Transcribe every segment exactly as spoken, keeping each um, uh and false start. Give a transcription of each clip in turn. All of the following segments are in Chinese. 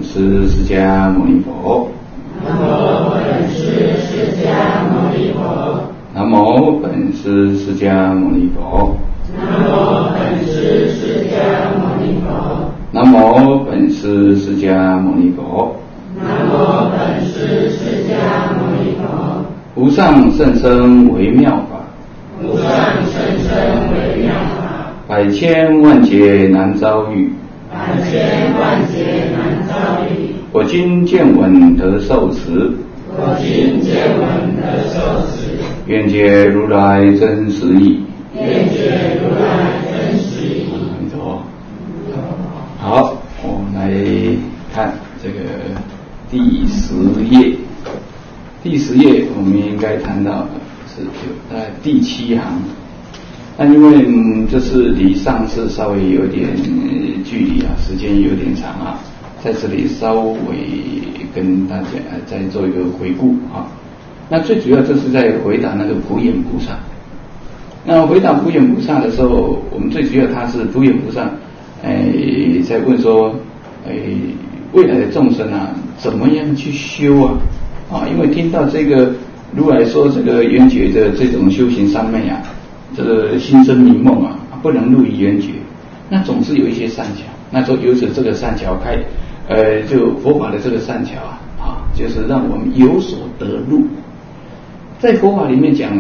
师释迦牟尼佛。 南无本师释迦牟尼佛。 南无本师释迦牟尼佛。 南无本师释迦牟尼佛。 南无本师释迦牟尼佛。 南无本师释迦牟尼佛。 无上甚深微妙法， 无上甚深微妙法， 百千万劫难遭遇， 百千万劫难遭遇。 我今见闻得受持， 我今见闻得受持， 愿解如来真实义。 愿解如来真实义。 阿弥陀佛。好，我们来看这个第十页。第十页我们应该谈到的是大概第七行。那因为嗯，这是离上次稍微有点、呃、距离啊，时间有点长啊，在这里稍微跟大家再做一个回顾啊。那最主要就是在回答那个普眼菩萨。那回答普眼菩萨的时候，我们最主要他是普眼菩萨，哎、呃，在问说，哎、呃，未来的众生啊，怎么样去修啊？啊，因为听到这个如来说这个圆觉的这种修行三昧啊，这个心生迷梦啊，不能入于圆觉，那总是有一些善巧，那就由此这个善巧开，呃，就佛法的这个善巧啊，啊，就是让我们有所得入。在佛法里面讲，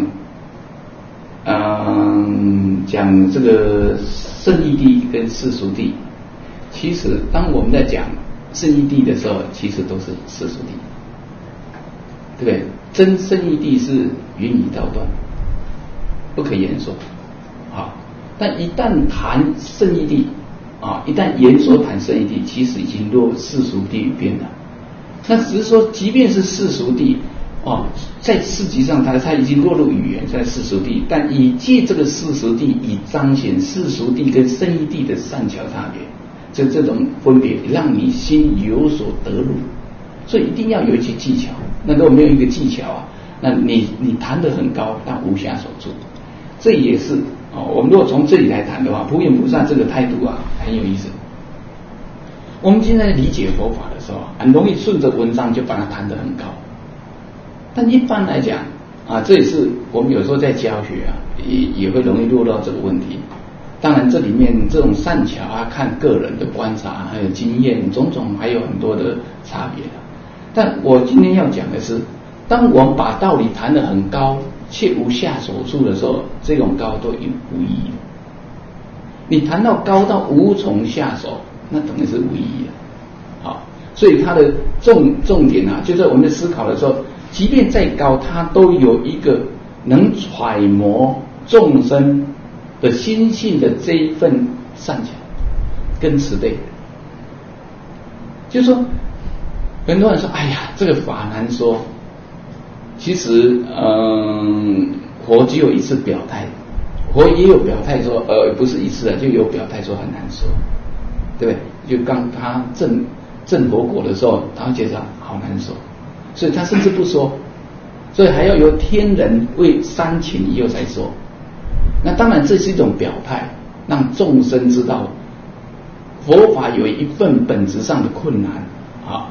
嗯，讲这个圣义谛跟世俗谛，其实当我们在讲圣义谛的时候，其实都是世俗谛。对不对？真圣义谛是云以道断，不可言说。好，但一旦谈圣义谛啊，一旦言说谈圣义谛，其实已经落世俗谛语边了。那只是说，即便是世俗谛哦，在事实上它它已经落入语言在世俗谛，但以借这个世俗谛，以彰显世俗谛跟圣义谛的善巧差别，就这种分别，让你心有所得入。所以一定要有一些技巧，那如果没有一个技巧啊，那你你谈得很高，但无暇所住。这也是哦，我们如果从这里来谈的话，普眼菩萨这个态度啊很有意思。我们今天理解佛法的时候，很容易顺着文章就把它谈得很高，但一般来讲啊，这也是我们有时候在教学啊，也也会容易落到这个问题。当然，这里面这种善巧啊，看个人的观察，还有经验，种种还有很多的差别的。但我今天要讲的是，当我们把道理谈得很高，却无下手处的时候，这种高都无意义。你谈到高到无从下手，那等于是无意义的。好，所以它的重重点啊，就在我们的思考的时候，即便再高，它都有一个能揣摩众生的心性的这一份善巧跟慈悲。就是说，很多人说，哎呀，这个法难说。其实，嗯，佛只有一次表态，佛也有表态说，呃，不是一次啊，就有表态说很难说，对不对？就刚他证证佛果的时候，他会觉得好难说，所以他甚至不说，所以还要由天人为三请以后才说。那当然，这是一种表态，让众生知道佛法有一份本质上的困难啊。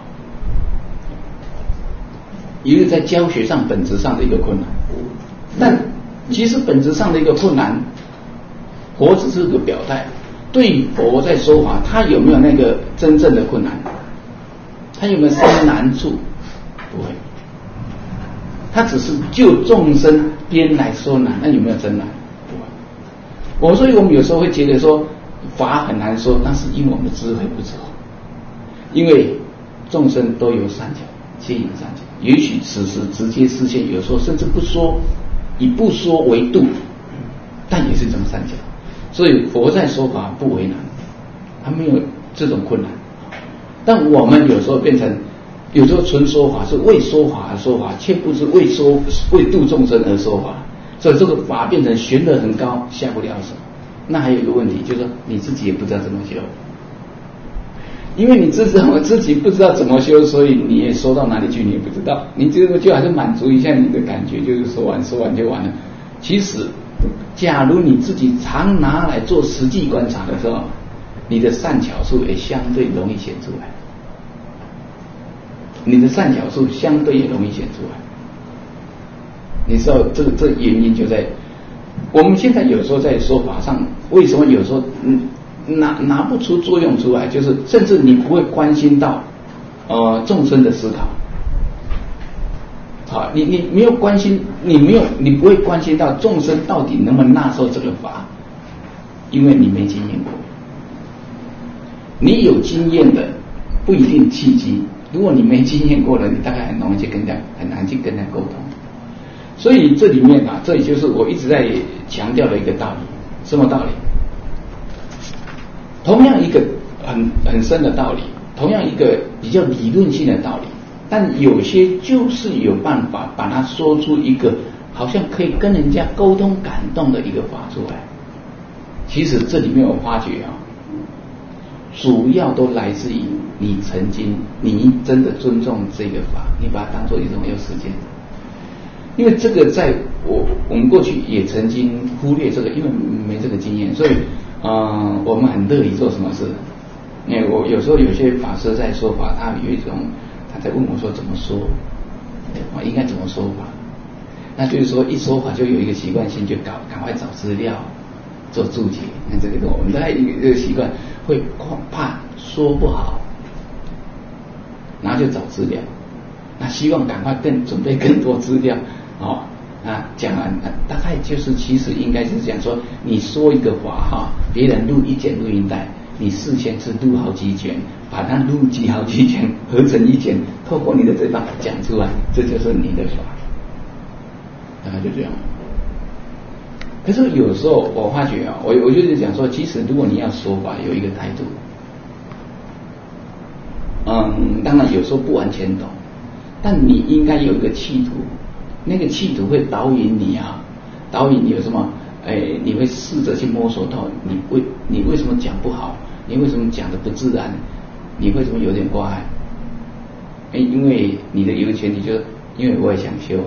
一个在教学上本质上的一个困难，但其实本质上的一个困难，佛只是个表态。对佛在说法，他有没有那个真正的困难？他有没有生难处？不会，他只是就众生边来说难，那有没有真难？不会。我所以我们有时候会觉得说法很难说，那是因为我们的智慧不足，因为众生都有善巧，皆有善巧。也许此时直接示现，有时候甚至不说，以不说为度，但也是一种善巧。所以佛在说法不为难，他没有这种困难。但我们有时候变成，有时候纯说法是为说法而说法，却不是为说为度众生而说法。所以这个法变成悬得很高，下不了手。那还有一个问题，就是说你自己也不知道怎么修。因为你自己自己不知道怎么修，所以你也说到哪里去你也不知道，你这个就还是满足一下你的感觉，就是说完说完就完了。其实假如你自己常拿来做实际观察的时候，你的善巧处也相对容易显出来。 你的善巧处相对也容易显出来。你知道这个这个原因就在我们现在有时候在说法上，为什么有时候嗯拿拿不出作用出来，就是甚至你不会关心到呃众生的思考。好，你你没有关心，你没有你不会关心到众生到底能不能纳受这个法，因为你没经验过。你有经验的不一定契机，如果你没经验过了，你大概很容易去跟人家很难去跟人家沟通。所以这里面啊，这也就是我一直在强调的一个道理。什么道理？同样一个很很深的道理，同样一个比较理论性的道理，但有些就是有办法把它说出一个好像可以跟人家沟通感动的一个法出来。其实这里面我发觉啊，主要都来自于你曾经你真的尊重这个法，你把它当作一种有实践。因为这个在我我们过去也曾经忽略这个，因为没这个经验，所以呃我们很乐意做什么事。因为我有时候有些法师在说法，他有一种他在问我说怎么说，我应该怎么说法。那就是说一说法就有一个习惯性，就搞赶快找资料做注解。那这个我们大概一个习惯会怕说不好，然后就找资料，那希望赶快更准备更多资料。哦，啊，讲完、啊、大概就是其实应该是讲说，你说一个话哈，别人录一卷录音带，你事先是录好几卷，把它录集好几卷，合成一卷，透过你的嘴巴讲出来，这就是你的法，大概就这样。可是有时候我发觉啊，我我就是讲说，其实如果你要说法，有一个态度，嗯，当然有时候不完全懂，但你应该有一个企图。那个企图会导引你啊，导引你有什么？哎，你会试着去摸索到你为你为什么讲不好，你为什么讲的不自然，你为什么有点挂碍？哎，因为你的有个前提就是，因为我也想修。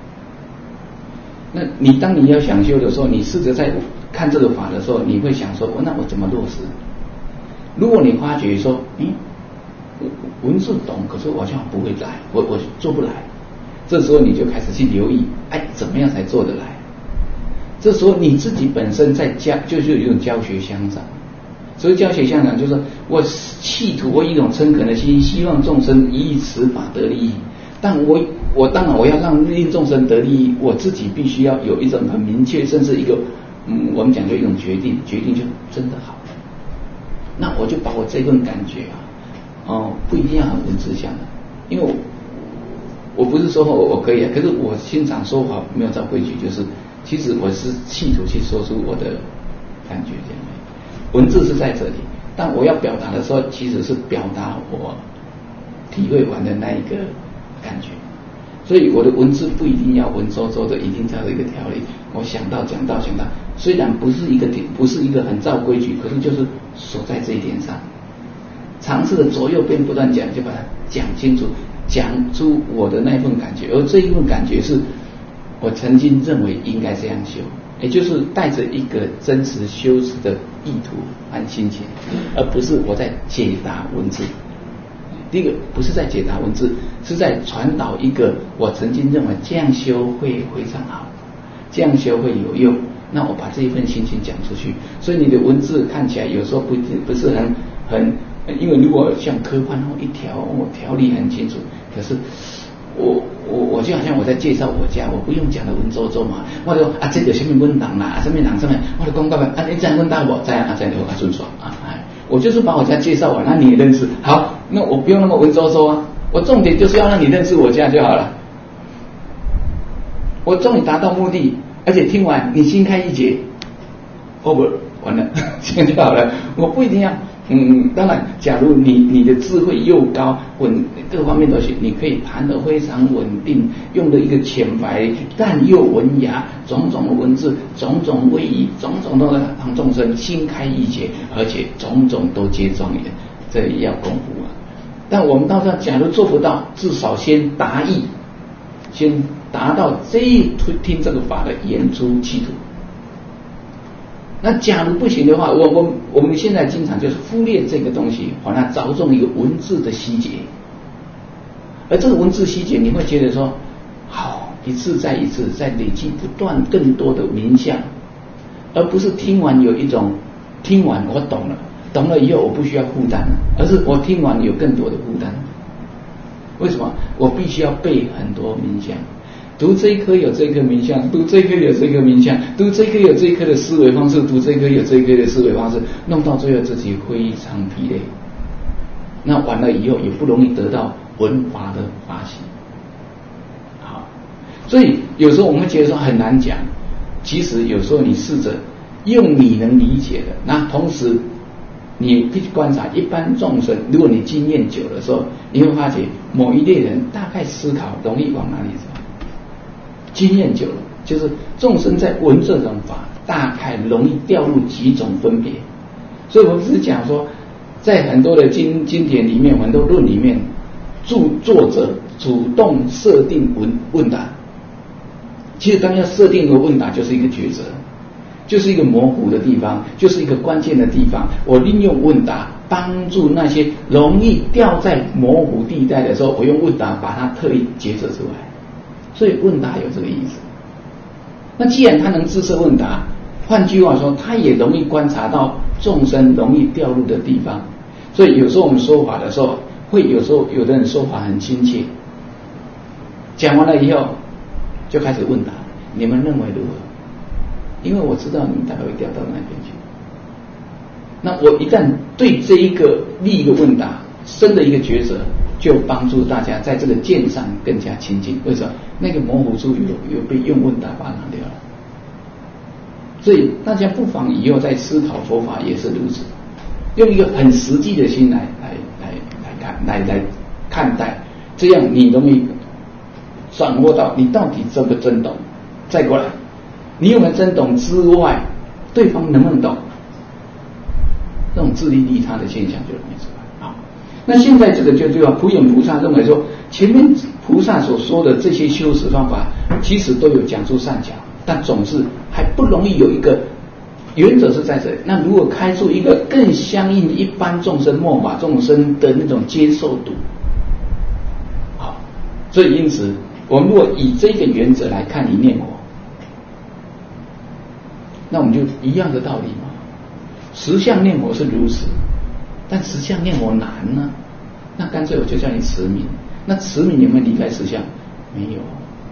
那你当你要想修的时候，你试着在看这个法的时候，你会想说，那我怎么落实？如果你发觉说，嗯，文字懂，可是我好像不会来，我我做不来。这时候你就开始去留意，哎，怎么样才做得来？这时候你自己本身在教，就是有一种教学相长。所以教学相长就是我企图我一种诚恳的心，希望众生以此法得利益。但我我当然我要让令众生得利益，我自己必须要有一种很明确，甚至一个嗯，我们讲究一种决定，决定就真的好。那我就把我这份感觉啊，哦，不一定要很文字相的，因为我。我不是说我我可以啊，可是我经常说法没有照规矩，就是其实我是企图去说出我的感觉这样。文字是在这里，但我要表达的时候，其实是表达我体会完的那一个感觉。所以我的文字不一定要文绉绉的，一定照着一个条理。我想到讲到想到，虽然不是一个不是一个很照规矩，可是就是守在这一点上，尝试的左右边不断讲，就把它讲清楚。讲出我的那份感觉，而这一份感觉是我曾经认为应该这样修，也就是带着一个真实修持的意图和心情，而不是我在解答文字。第一个不是在解答文字，是在传导一个我曾经认为这样修会非常好，这样修会有用。那我把这一份心情讲出去，所以你的文字看起来有时候不不是很很。因为如果像科判一条，我条理很清楚，可是我我我就好像我在介绍我家，我不用讲的文绉绉嘛，我就啊这个什么文档啦，啊什么人什么，我就讲到啊你这样问到我，这样啊这样就啊顺爽啊，哎，我就是把我家介绍完，那你也认识，好，那我不用那么文绉绉啊，我重点就是要让你认识我家就好了，我终于达到目的，而且听完你心开意解 ，over 完了，这样就好了，我不一定要。嗯，当然，假如你你的智慧又高，稳各方面都行，你可以谈得非常稳定，用的一个浅白但又文雅，种种的文字，种种威仪，种种都让众生心开意解，而且种种都皆庄严，这也要功夫啊。但我们到时候假如做不到，至少先达意，先达到这一听这个法的言出企图。那假如不行的话，我我我们现在经常就是忽略这个东西，把它着重一个文字的细节， 而这个文字细节，你会觉得说，好，一次再一次在累积不断更多的名相，而不是听完有一种听完我懂了，懂了以后我不需要负担了，而是我听完有更多的负担。为什么？我必须要背很多名相，读这一科有这个名相，读这一科有这个名相，读这一科有这一科的思维方式，读这一科有这一科的思维方式，弄到最后自己非常疲累。那完了以后也不容易得到文法的发现。好，所以有时候我们觉得说很难讲，其实有时候你试着用你能理解的，那同时你去观察一般众生，如果你经验久的时候，你会发觉某一类人大概思考容易往哪里走。经验久了，就是众生在闻这种法，大概容易掉入几种分别。所以我们只是讲说，在很多的经经典里面，很多论里面，著作者主动设定问问答。其实当要设定一个问答，就是一个抉择。就是一个模糊的地方，就是一个关键的地方。我利用问答帮助那些容易掉在模糊地带的时候，我用问答把它特意抉择出来。所以问答有这个意思。那既然他能自设问答，换句话说，他也容易观察到众生容易掉入的地方。所以有时候我们说法的时候，会有时候有的人说法很亲切，讲完了以后就开始问答，你们认为如何？因为我知道你们大概会掉到那边去。那我一旦对这一个立一个问答，生的一个抉择，就帮助大家在这个见上更加亲近。为什么？那个模糊处有有被用问答把它拿掉了。所以大家不妨以后在思考佛法也是如此，用一个很实际的心来来来来看来来看待，这样你容易掌握到你到底真不真懂。再过来，你有没有真懂之外，对方能不能懂？这种自利利他的现象就容易出来。好，那现在这个就对吧？普眼菩萨认为说，前面菩萨所说的这些修持方法，其实都有讲出善巧，但总是还不容易有一个原则是在这里。那如果开出一个更相应一般众生末法众生的那种接受度，好，所以因此我们如果以这个原则来看一念佛，那我们就一样的道理嘛。实相念佛是如此，但实相念佛难呢，那干脆我就叫你持名。那持名有没有离开实相？没有，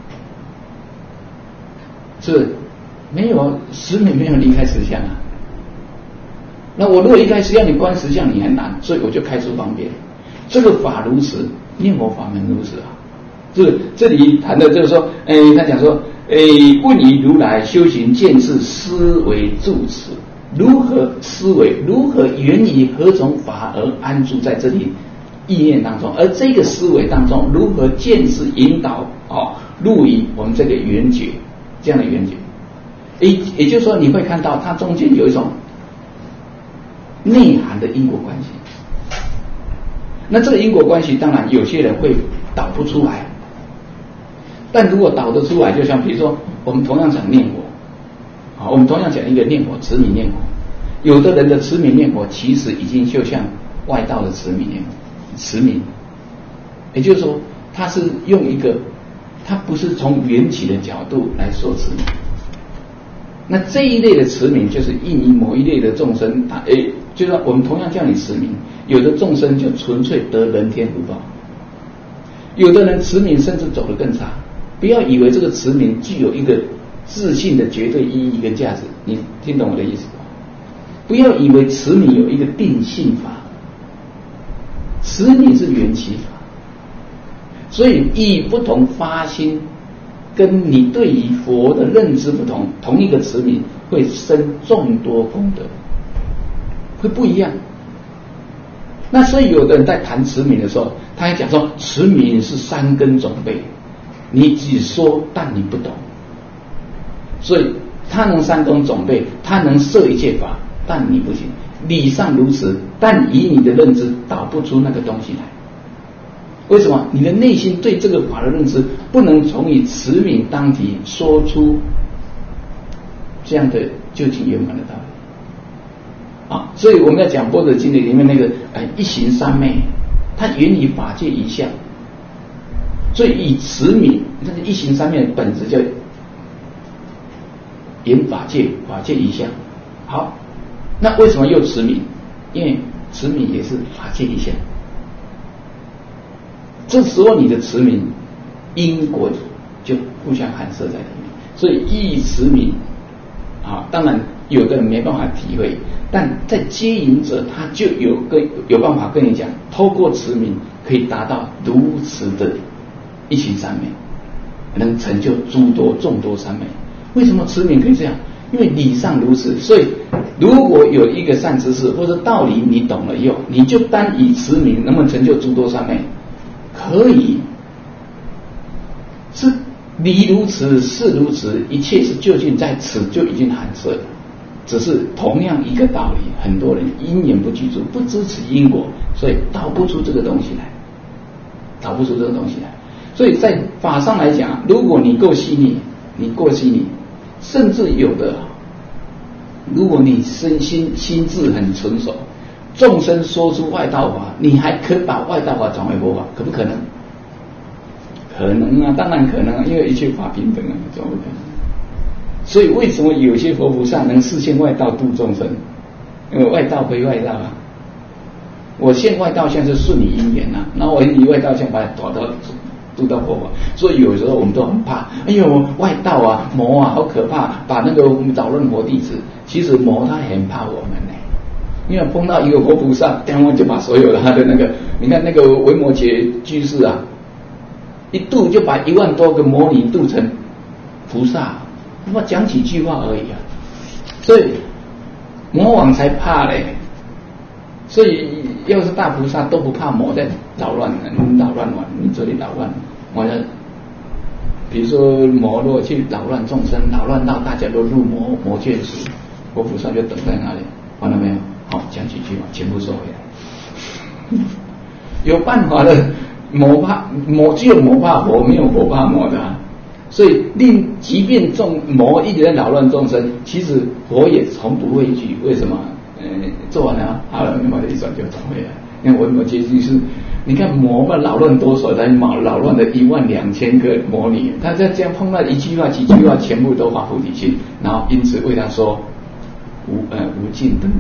是没有，持名没有离开实相啊。那我如果一开始要你观实相，你很难，所以我就开出方便。这个法如此，念佛法门如此啊。就是这里谈的就是说，哎，他讲说，哎，问于如来修行见识思维住持，如何思维，如何源于何种法而安住在这里意念当中，而这个思维当中如何见识引导哦，入于我们这个缘觉，这样的缘觉，也也就是说你会看到它中间有一种内涵的因果关系。那这个因果关系当然有些人会导不出来，但如果导得出来，就像比如说我们同样讲念佛，好，我们同样讲一个念佛，持名念佛，有的人的持名念佛其实已经就像外道的持名念佛，持名，也就是说他是用一个，他不是从缘起的角度来说持名。那这一类的持名就是应于某一类的众生，他诶，就是说我们同样叫你持名，有的众生就纯粹得人天福报，有的人持名甚至走得更差。不要以为这个持名具有一个自信的绝对意义跟价值，你听懂我的意思吗？不要以为持名有一个定性法，持名是缘起法，所以以不同发心，跟你对于佛的认知不同，同一个持名会生众多功德，会不一样。那所以有的人在谈持名的时候，他还讲说持名是三根总备，你只说但你不懂，所以他能三根总备，他能摄一切法，但你不行。理上如此，但以你的认知导不出那个东西来。为什么？你的内心对这个法的认知不能从以持名当题说出这样的究竟圆满的道理啊！所以我们要讲《般若经》里面那个呃一行三昧，它源于法界一相， 所以以持名，那个一行三昧本质叫言法界，法界一项。好，那为什么又持名？因为持名也是法界一项。这时候你的持名因果就互相含摄在里面，所以一持名啊，当然有的人没办法体会，但在接引者他就有跟有办法跟你讲，透过持名可以达到如此的一行三昧，能成就诸多众多三昧。为什么持名可以这样？因为理上如此，所以如果有一个善知识或者道理你懂了以后，你就单以持名能不能成就诸多三昧？可以，是理如此，事如此，一切是究竟在此就已经含摄了。只是同样一个道理，很多人因缘不具足，不知此因果，所以导不出这个东西来，导不出这个东西来。所以在法上来讲，如果你够细腻，你够细腻，甚至有的，如果你身心心智很纯熟，众生说出外道法，你还可把外道法转为佛法，可不可能？可能啊，当然可能啊，因为一切法平等啊，怎么不可能？所以为什么有些佛菩萨能示现外道度众生？因为外道归外道啊，我现外道相是顺你因缘啊，那我以外道相把它导到度到佛法。所以有时候我们都很怕，哎呦外道啊魔啊好可怕，把那个扰乱佛弟子。其实魔他很怕我们呢。因为碰到一个活菩萨，然后就把所有的他的那个，你看那个维摩诘居士啊，一度就把一万多个魔女度成菩萨，他妈讲几句话而已啊，所以魔王才怕嘞。所以要是大菩萨都不怕魔在扰乱，你扰乱完，你这里扰乱，完了，比如说魔若去扰乱众生，扰乱到大家都入魔魔眷属，活菩萨就等在那里，完了没有？好，讲几句话，全部收回来。有办法的，魔怕魔，只有魔怕佛，没有佛怕魔的、啊。所以令即便众魔一直在扰乱众生，其实佛也从不畏惧。为什么？呃，做完了，好了，你把这一转就转回来。因为维摩诘居士，你看魔嘛扰乱多少，才扰乱了一万两千个魔女，他在这样碰到一句话、几句话，全部都发菩提心，然后因此为他说无呃无尽灯。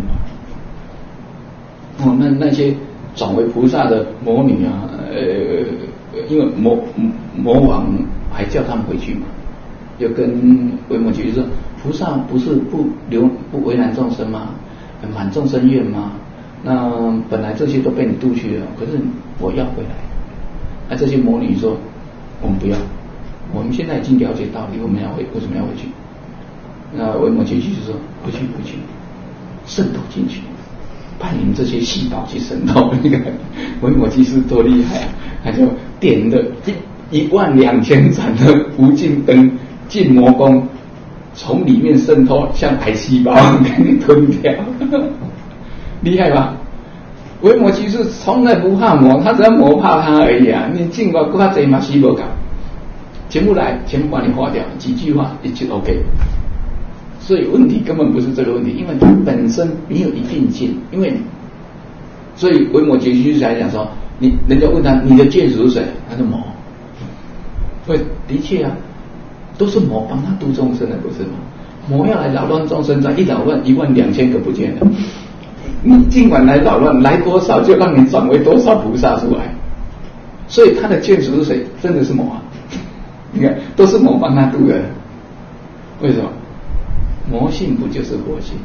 哦，那那些转为菩萨的魔女啊，呃，因为魔魔王还叫他们回去嘛，就跟维摩诘说，菩萨不是不留不为难众生吗？满众生愿吗？那本来这些都被你度去了，可是我要回来。那这些魔女说，我们不要，我们现在已经了解道理，我们要回，为什么要回去？那维摩诘居士说，不去不去，渗透进去。派你们这些细胞去渗透，那个维摩诘是多厉害啊！他就点了一一万两千盏的无尽灯进魔宫，从里面渗透，像癌细胞给你吞掉，厉害吧？维摩诘是从来不怕魔，他只要魔怕他而已啊！你尽管跟他贼嘛，西不搞，全部来，全部把你化掉，几句话一就 OK。所以问题根本不是这个问题，因为它本身没有一定性。因为，所以维摩诘居士来讲说，你人家问他你的眷属是谁？他说魔。对，的确啊，都是魔帮他度众生的，不是吗？魔要来扰乱众生，在一扰乱一万两千个不见了。你尽管来扰乱，来多少就让你转为多少菩萨出来。所以他的眷属是谁？真的是魔啊！你看，都是魔帮他度的。为什么？魔性不就是佛性？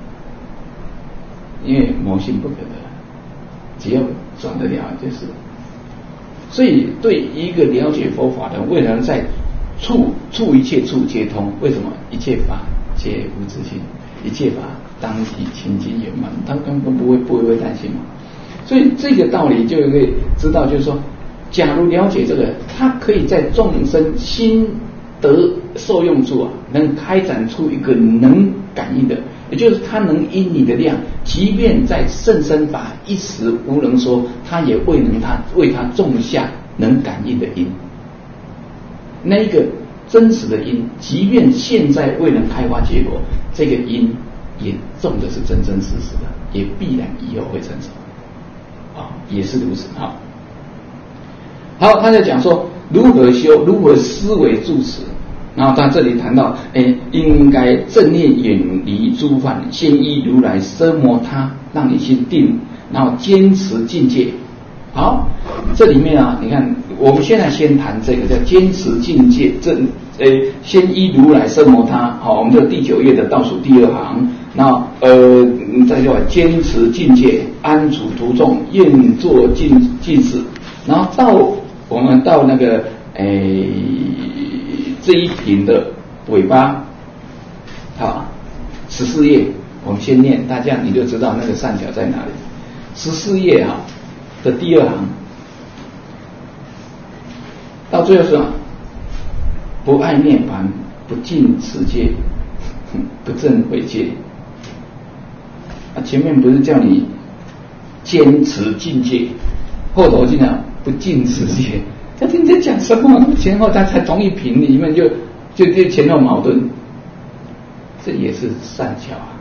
因为魔性不可得，只要转得了就是。所以对一个了解佛法的，为了在处处一切处皆通，为什么？一切法皆无自性，一切法当体清净圆满，他根本不会不会担心嘛。所以这个道理就可以知道，就是说，假如了解这个，他可以在众生心得受用处啊，能开展出一个能感应的，也就是他能因你的量，即便在甚深法一时无能说，他也未能他为他种下能感应的因。那一个真实的因，即便现在未能开花结果，这个因也种的是真真实实的，也必然以后会成熟啊，也是如此啊。 好，他在讲说如何修，如何思维住持。然后他这里谈到，哎，应该正念远离诸犯，先依如来奢摩他，让你心定，然后坚持境界。好，这里面啊，你看，我们现在先谈这个叫坚持境界，正，哎，先依如来奢摩他。好，我们这个第九页的倒数第二行，那呃，再就坚持境界，安处途众，愿作尽尽事。然后到我们到那个，哎。这一品的尾巴，好，十四页，我们先念，大家你就知道那个善巧在哪里。十四页啊的第二行，到最后是什么？不爱涅槃，不尽持戒，不正毁戒。啊，前面不是叫你坚持境界，后头竟然不尽持戒。他听你在讲什么？前后他才同一品里面就就就前后矛盾，这也是善巧啊。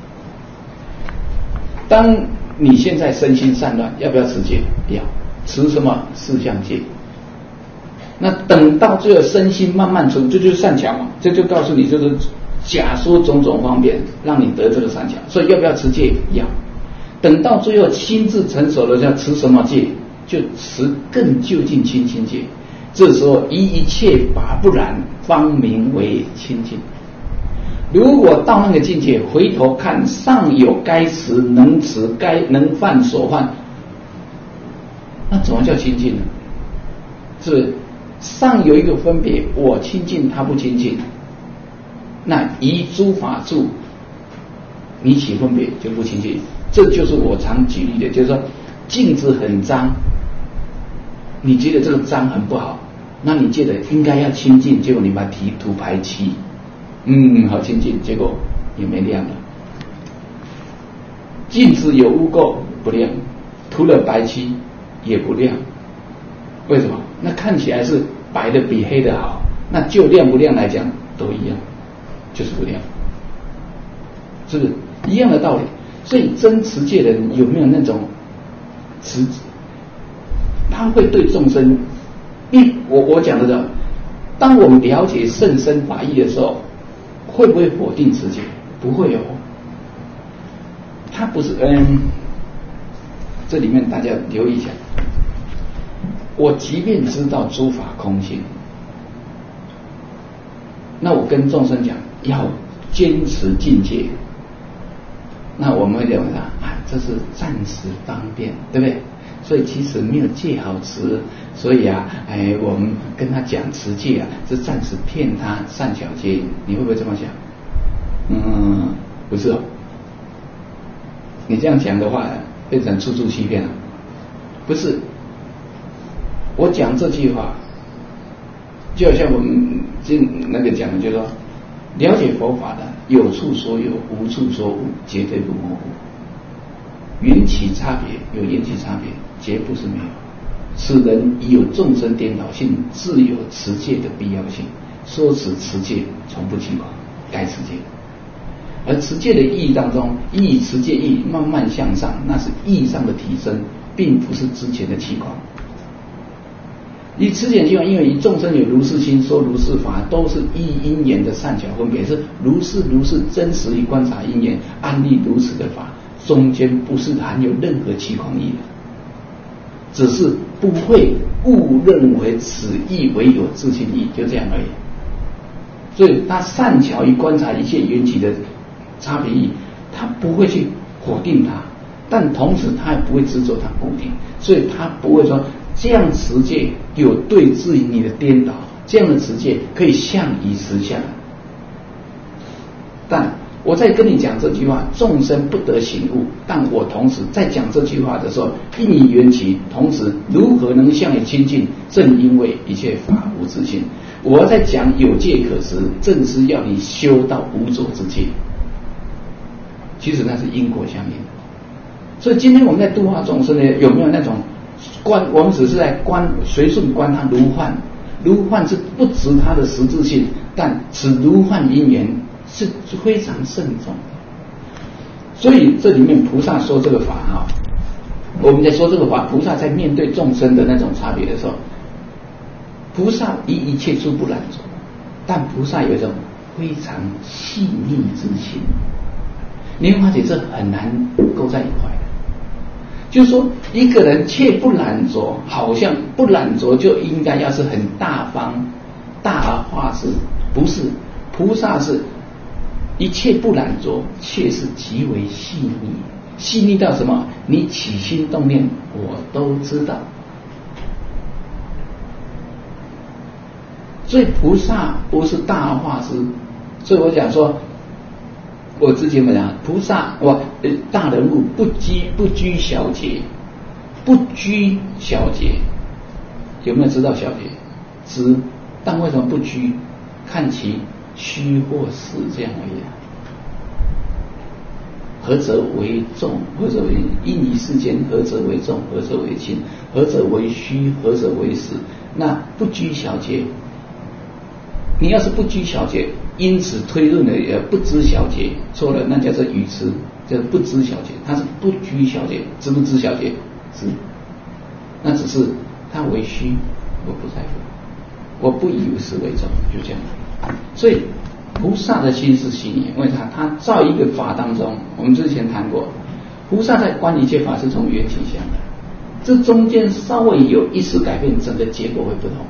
当你现在身心散乱，要不要持戒？要。持什么？四相戒。那等到最后身心慢慢出，这就是善巧嘛。这就告诉你，就是假说种种方便，让你得这个善巧。所以要不要持戒？要。等到最后心智成熟了，要持什么戒？就持更就近清净戒，这时候依一切法不染，方名为清净。如果到那个境界，回头看上有该持能持，该能犯所犯，那怎么叫清净呢？是不是上有一个分别，我清净，他不清净，那依诸法住，你起分别就不清净。这就是我常举例的，就是说镜子很脏，你觉得这个脏很不好，那你觉得应该要清净，结果你把体涂排漆，嗯，好清净，结果也没亮了。镜子有污垢不亮，涂了白漆也不亮，为什么？那看起来是白的比黑的好，那就亮不亮来讲都一样，就是不亮，是不是一样的道理？所以真持戒的人有没有那种持，他会对众生，因为我我讲的这，当我们了解甚深法义的时候，会不会否定持戒？不会哦。他不是嗯，这里面大家留意一下，我即便知道诸法空性，那我跟众生讲要坚持境界，那我们会认为啊，这是暂时方便，对不对？所以其实没有戒好持，所以啊，哎，我们跟他讲持戒啊，是暂时骗他善巧戒。你会不会这么想？嗯，不是哦。你这样讲的话，变成处处欺骗了。不是，我讲这句话，就好像我们今那个讲的，就是说，了解佛法的，有处说有，无处说无，绝对不模糊。缘起差别有缘起差别，绝不是没有。此人已有众生颠倒性，自有持戒的必要性。说持持戒，从不轻狂，该持戒。而持戒的意义当中，依持戒意慢慢向上，那是意义上的提升，并不是之前的轻狂。以持戒情况，因为以众生有如是心，说如是法，都是依因缘的善巧分别，是如是如是真实以观察因缘，安立如此的法，中间不是含有任何欺诳意的，只是不会误认为此意为有自性意，就这样而已。所以他善巧以观察一切缘起的差别意，他不会去否定它，但同时他也不会执着它固定，所以他不会说这样持戒有对治于你的颠倒，这样的持戒可以向以实相。但我在跟你讲这句话，众生不得醒悟，但我同时在讲这句话的时候，因你缘起，同时如何能向你亲近？正因为一切法无自性，我在讲有戒可持，正是要你修到无着之戒。其实那是因果相应的。所以今天我们在度化众生呢，有没有那种观？我们只是在观，随顺观他如幻，如幻是不执他的实质性，但此如幻因缘是非常慎重的。所以这里面菩萨说这个法哈，我们在说这个法，菩萨在面对众生的那种差别的时候， 菩萨以一切诸不染着，但菩萨有一种非常细腻之心。你会发觉这很难勾在一块的。就是说，一个人切不染着，好像不染着就应该要是很大方、大而化之，不是？菩萨是一切不染着，却是极为细腻，细腻到什么？你起心动念，我都知道。所以菩萨不是大而化之，所以我讲说，我之前讲菩萨，我呃大人物不拘不拘小节，不拘小节，有没有知道小节？知，但为什么不拘？看其虚或实这样而已啊。何则为重？何则为因于世间？何则为重？何则为轻？何则为虚？何则为实？那不拘小节。你要是不拘小节，因此推论的也不知小节，错了，那叫做语词，叫不知小节。他是不拘小节，知不知小节？知。那只是他为虚，我不在乎，我不以实为重，就这样。所以菩萨的心是细腻，因为他他造一个法当中，我们之前谈过，菩萨在观一切法是从缘起相的，这中间稍微有一丝改变，整个结果会不同。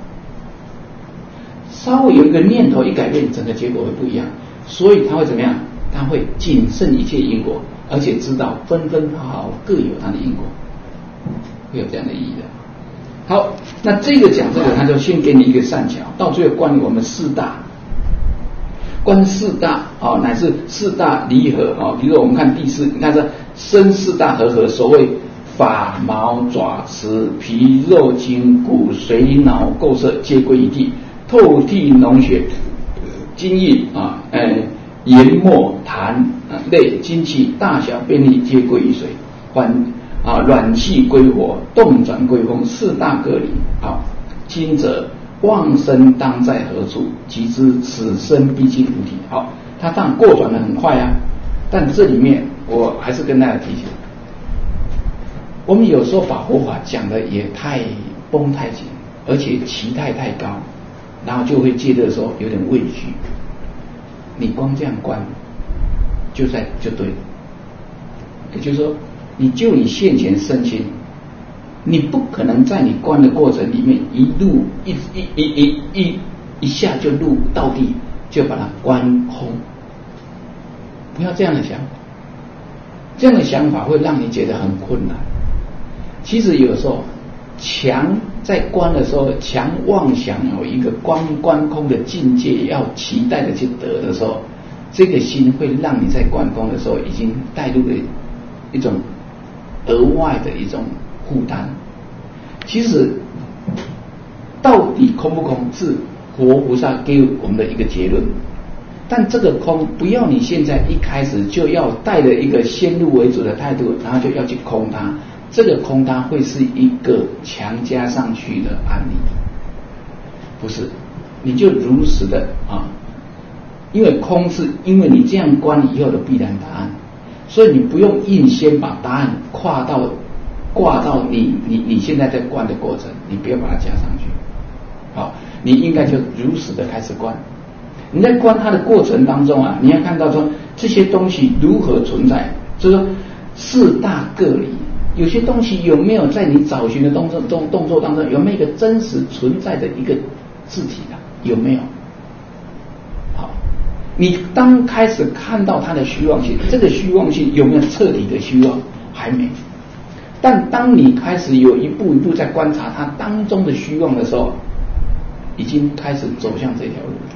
稍微有一个念头一改变，整个结果会不一样，所以他会怎么样？他会谨慎一切因果，而且知道分分毫毫各有他的因果，会有这样的意义的。好，那这个讲这个，他就先给你一个善巧，到最后关于我们四大，观四大啊，乃至四大离合啊。比如说我们看第四，你看这身四大和合，所谓发毛爪齿皮肉筋骨髓脑构色皆归一地。透涕脓血津液啊，呃，盐末痰啊类精气大小便利皆归于水，缓啊软气归火，动转归风，四大各离。好，今则妄身当在何处？即知此身毕竟无体。好，他当然过转的很快啊，但这里面我还是跟大家提醒，我们有时候把佛法讲的也太绷太紧，而且期待太高。然后就会接着说有点畏惧，你光这样观，就在就对了。也就是说，你就你现前身心，你不可能在你观的过程里面一路一一一一一一下就入到底，就把它观空。不要这样的想法，这样的想法会让你觉得很困难。其实有时候强在观的时候，强妄想有一个观观空的境界，要期待的去得的时候，这个心会让你在观空的时候已经带入了一种额外的一种负担。其实到底空不空是佛菩萨给我们的一个结论，但这个空不要你现在一开始就要带着一个先入为主的态度，然后就要去空它。这个空它会是一个强加上去的案例，不是？你就如实的啊，因为空是因为你这样观以后的必然答案，所以你不用硬先把答案跨到挂到你你你现在在观的过程，你不要把它加上去。好，你应该就如实的开始观。你在观它的过程当中啊，你要看到说这些东西如何存在，就是说四大各离。有些东西有没有在你找寻的动作动动作当中，有没有一个真实存在的一个字体啊？有没有？好，你当开始看到它的虚妄性，这个虚妄性有没有彻底的虚妄？还没。但当你开始有一步一步在观察它当中的虚妄的时候，已经开始走向这条路了。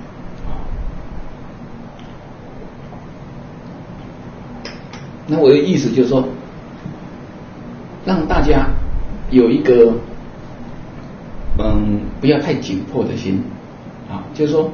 那我的意思就是说，让大家有一个嗯不要太紧迫的心啊，就是说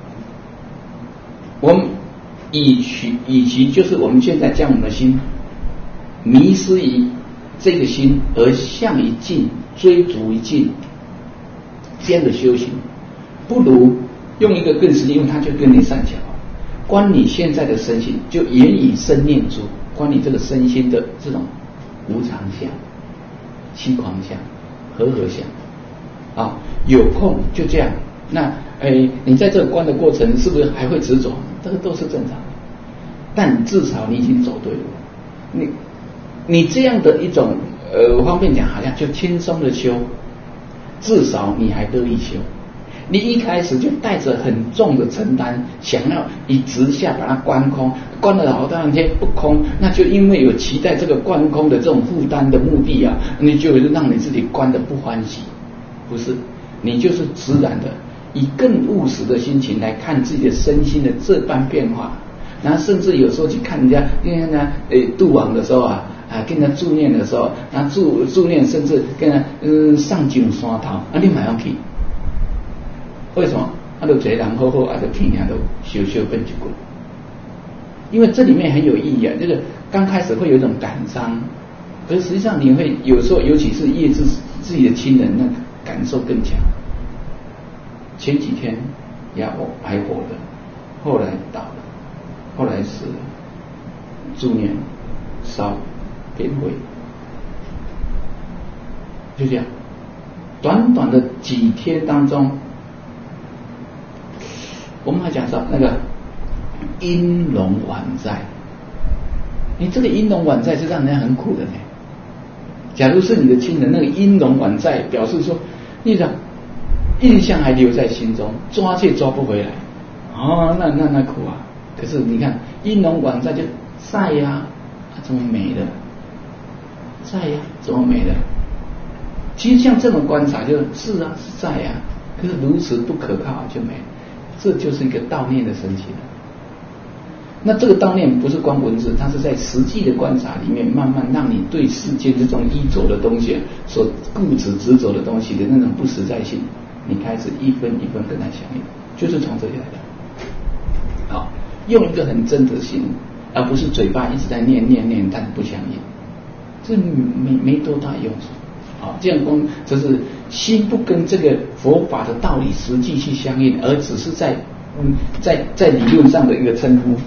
我们以其以其就是我们现在将我们的心迷失于这个心，而向于境追逐于境这样的修行，不如用一个更实际，因为它就跟你善巧，观你现在的身心，就言以身念处，观你这个身心的这种无常相、虚狂相、和合相， 啊，有空就这样。那哎，你在这个观的过程是不是还会执着？这个都是正常的，但至少你已经走对路。你你这样的一种呃，我方便讲，好像就轻松的修，至少你还乐意修。你一开始就带着很重的承担，想要以直下把它观空，观了好半天不空，那就因为有期待这个观空的这种负担的目的啊，你就让你自己观得不欢喜。不是，你就是自然的以更务实的心情来看自己的身心的这般变化，然后甚至有时候去看人家，跟人家诶度亡的时候啊，啊跟人家助念的时候，然后助助念，甚至跟人嗯上井山头，啊你马上去。为什么？啊，就这人好好，啊，就天天都修修变一滚。因为这里面很有意义啊，这个刚开始会有一种感伤，可是实际上你会有时候，尤其是业自自己的亲人，那感受更强。前几天呀，我还活的，后来倒了，后来死了，助念烧点灰，就这样，短短的几天当中。我们还讲说那个阴龙晚在，你这个阴龙晚在是让人家很苦的呢。假如是你的亲人，那个阴龙晚在，表示说你讲印象还留在心中，抓却抓不回来，哦，那那那苦啊！可是你看阴龙晚在就在呀、啊，怎么没了？在呀、啊，怎么没了？其实像这种观察，就是啊是在呀、啊，可是如此不可靠就没了。这就是一个悼念的神奇了。那这个悼念不是光文字，它是在实际的观察里面，慢慢让你对世间这种依着的东西所固执执着的东西的那种不实在性，你开始一分一分跟它相应，就是从这里来的。好，用一个很真的心，而不是嘴巴一直在念念念，但不相应，这没没多大用处。好，这样光就是心不跟这个佛法的道理实际去相应，而只是在嗯在在理论上的一个称呼，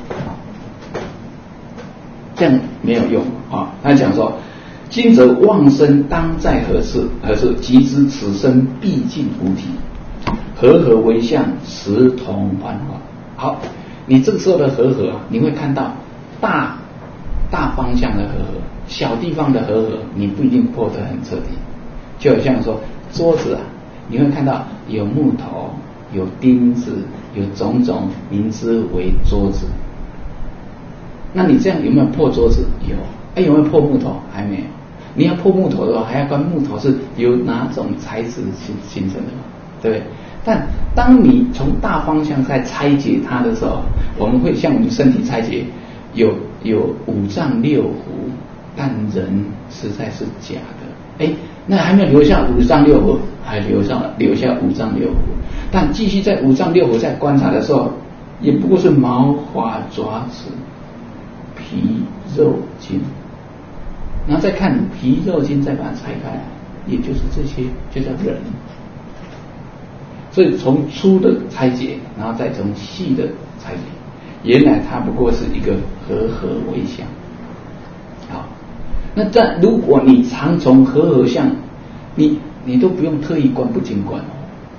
这样没有用啊。他讲说，今则妄生当在何事？何事？即知此生毕竟无体，和合为相，时同幻化。好，你这个时候的和合啊，你会看到大大方向的和合。小地方的和合，你不一定破得很彻底。就好像说桌子啊，你会看到有木头、有钉子、有种种名之为桌子。那你这样有没有破桌子？有。哎，有没有破木头？还没有。你要破木头的话，还要看木头是由哪种材质形形成的嘛，对不对？但当你从大方向在拆解它的时候，我们会像我们身体拆解，有有五脏六腑。但人实在是假的，哎，那还没有留下五脏六腑，还留下留下五脏六腑，但继续在五脏六腑在观察的时候，也不过是毛发爪子、皮肉筋，然后再看皮肉筋，再把它拆开来，也就是这些，就叫人。所以从粗的拆解，然后再从细的拆解，原来它不过是一个和合为相。好。那但如果你常从和合相，你你都不用特意观不净观哦。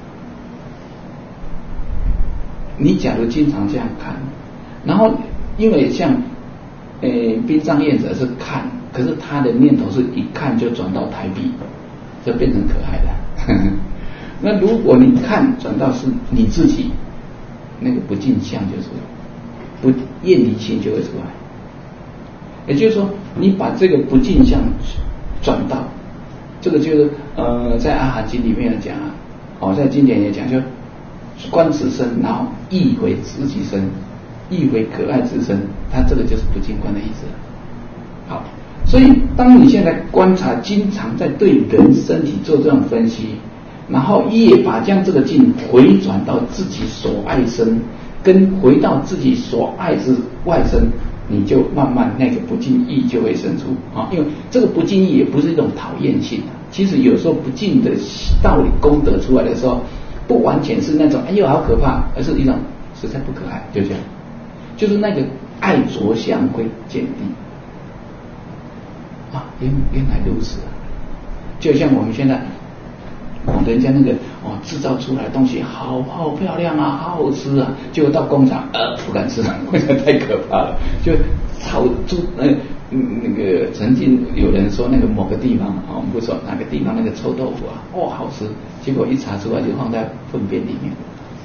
你假如经常这样看，然后因为像呃殡葬业者是看，可是他的念头是一看就转到台币，就变成可爱了。那如果你看转到是你自己，那个不净相就出来，不厌离心就会出来。也就是说，你把这个不净相转到，这个就是呃，在阿含经里面讲啊，哦，在经典也讲，就观此身，然后忆回自己身，忆回可爱之身，它这个就是不净观的意思。好，所以当你现在观察，经常在对人身体做这种分析，然后业把将这个境回转到自己所爱身，跟回到自己所爱之外身。你就慢慢那个不净意就会生出啊，因为这个不净意也不是一种讨厌性啊。其实有时候不净的道理功德出来的时候，不完全是那种哎呦好可怕，而是一种实在不可爱，就这样，就是那个爱着相会减低啊。原原来如此啊，就像我们现在哦，人家那个哦制造出来的东西好好漂亮啊，好好吃啊，结果到工厂呃不敢吃，为什么太可怕了？就炒猪呃那个曾经有人说那个某个地方啊，我们不说哪个地方那个臭豆腐啊，哦好吃，结果一查出来就放在粪便里面。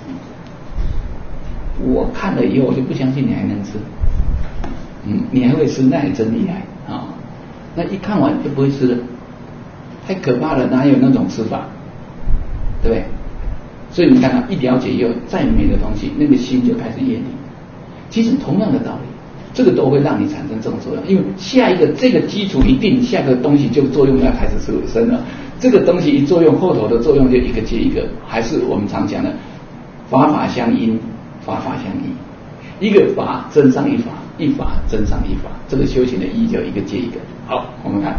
我看了以后我就不相信你还能吃，嗯，你还会吃，那也真厉害啊、哦！那一看完就不会吃了，太可怕了，哪有那种吃法？对不对？所以你看到一了解以后，再美的东西，那个心就开始厌离。其实同样的道理，这个都会让你产生这种作用，因为下一个这个基础一定，下个东西就作用要开始出生了。这个东西一作用，后头的作用就一个接一个，还是我们常讲的法法相因。法法相依，一个法增上一法，一法增上一法，这个修行的意义就一个接一个。好，我们看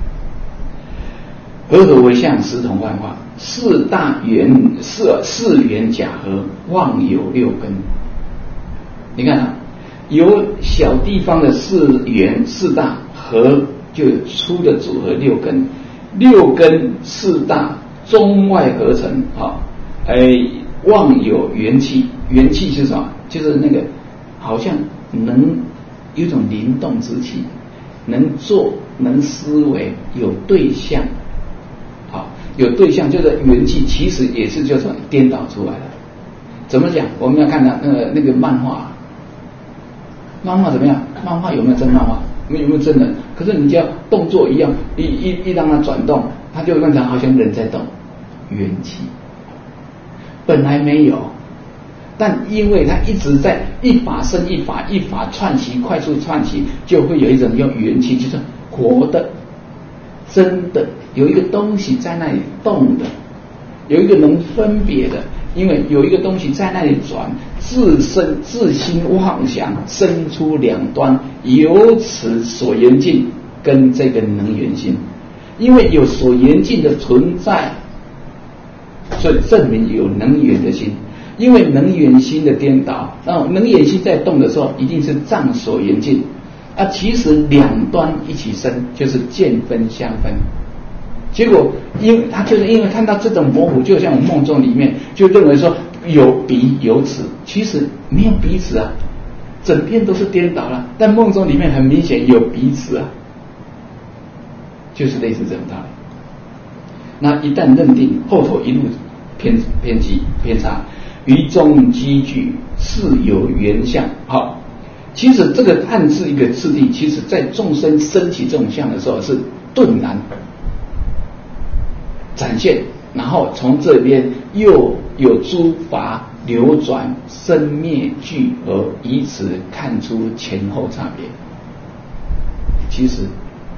合合为相，实同万化，四大缘四四缘假合，妄有六根。你看啊，由小地方的四缘四大合，就有粗的组合六根，六根四大中外合成啊，哎。妄有元气，元气是什么？就是那个好像能有一种灵动之气，能做能思维，有对象。好，有对象就是元气，其实也是就是颠倒出来的。怎么讲？我们要看到那个那个漫画，漫画怎么样？漫画有没有真漫画？有没有真人？可是你只要动作一样，一一一让它转动，它就变成好像人在动，元气。本来没有，但因为它一直在一法生一法，一法串习，快速串习，就会有一种用元气，就是活的、真的，有一个东西在那里动的，有一个能分别的，因为有一个东西在那里转，自身自心妄想生出两端，由此所缘境跟这个能缘心，因为有所缘境的存在。所以证明有能缘的心，因为能缘心的颠倒，那能缘心在动的时候，一定是障所缘境啊。其实两端一起生，就是见分相分。结果，因为他就是因为看到这种模糊，就像我们梦中里面就认为说有彼有此，其实没有彼此啊，整片都是颠倒了。但梦中里面很明显有彼此啊，就是类似这种道理。那一旦认定，后头一路偏偏激偏差，于中积聚，是有缘相。好，其实这个暗示一个次第，其实在众生升起这种相的时候是顿然展现，然后从这边又有诸法流转、生灭聚合，以此看出前后差别。其实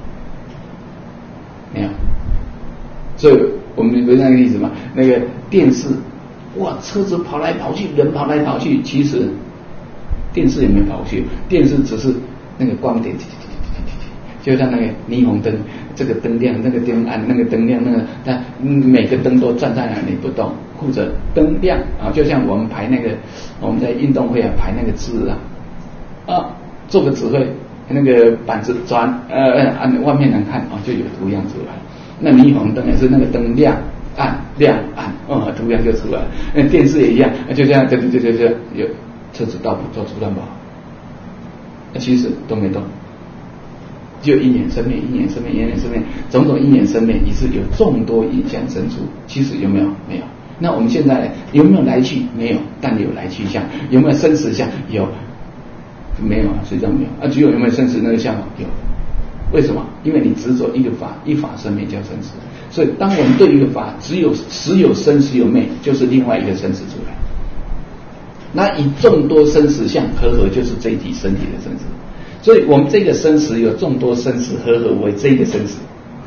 没有。所以我们不是那个例子嘛？那个电视，哇，车子跑来跑去，人跑来跑去，其实电视也没跑去，电视只是那个光点，就像那个霓虹灯，这个灯亮，那个灯暗，那个灯亮，那个但每个灯都站在那里不动，或者灯亮啊，就像我们排那个我们在运动会啊排那个字啊，啊，做个指挥，那个板子转，呃，按外面人看啊，就有图样出来。那霓虹灯也是那个灯亮暗亮暗，哦，图样就出来了。那电视也一样，就这样，对对对对对，有车子到处做出担保，那其实都没动，就因缘生灭，因缘生灭，因缘生灭，种种因缘生灭，以致有众多影像生出。其实有没有？没有。那我们现在有没有来去？没有，但有来去相。有没有生死相？有，没有啊？谁叫没有啊？只有有没有生死那个相？有。为什么？因为你执着一个法，一法生灭叫生死。所以当我们对一个法只有只有生死有灭，就是另外一个生死出来。那以众多生死相合合，就是这一体身体的生死。所以我们这个生死有众多生死合合为这个生死。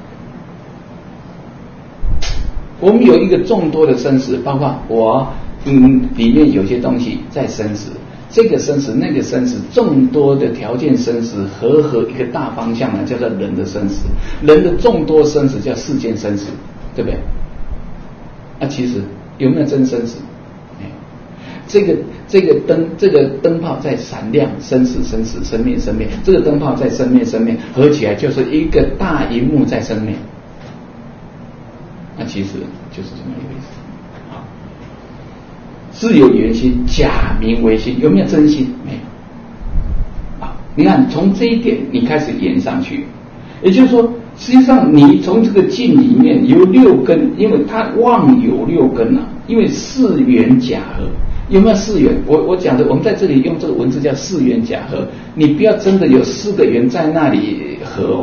我们有一个众多的生死，包括我嗯里面有些东西在生死。这个生死那个生死，众多的条件生死合合一个大方向呢，叫做人的生死。人的众多生死叫世间生死，对不对？啊，其实有没有真生死？没有。这个这个灯这个灯泡在闪亮，生死生死，生灭生灭。这个灯泡在生灭生灭，合起来就是一个大荧幕在生灭。那其实就是这么一回事。好，自有原心，假名为心，有没有真心？没有。啊，你看从这一点你开始延上去，也就是说，实际上你从这个境里面有六根，因为它妄有六根啊，因为四缘假合。有没有四缘？我我讲的，我们在这里用这个文字叫四缘假合，你不要真的有四个缘在那里合哦。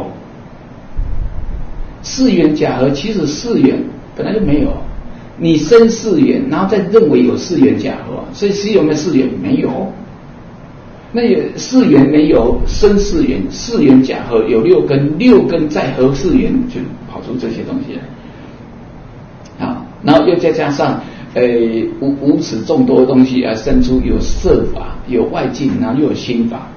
四缘假合，其实四缘本来就没有，你生四缘，然后再认为有四缘假合，所以实际有没有四缘？没有。那有四缘没有生四缘，四缘假合有六根，六根再合四缘，就跑出这些东西来。好，然后又再加上。呃，无无此众多的东西而生出有色法，有外境，然后又有心法。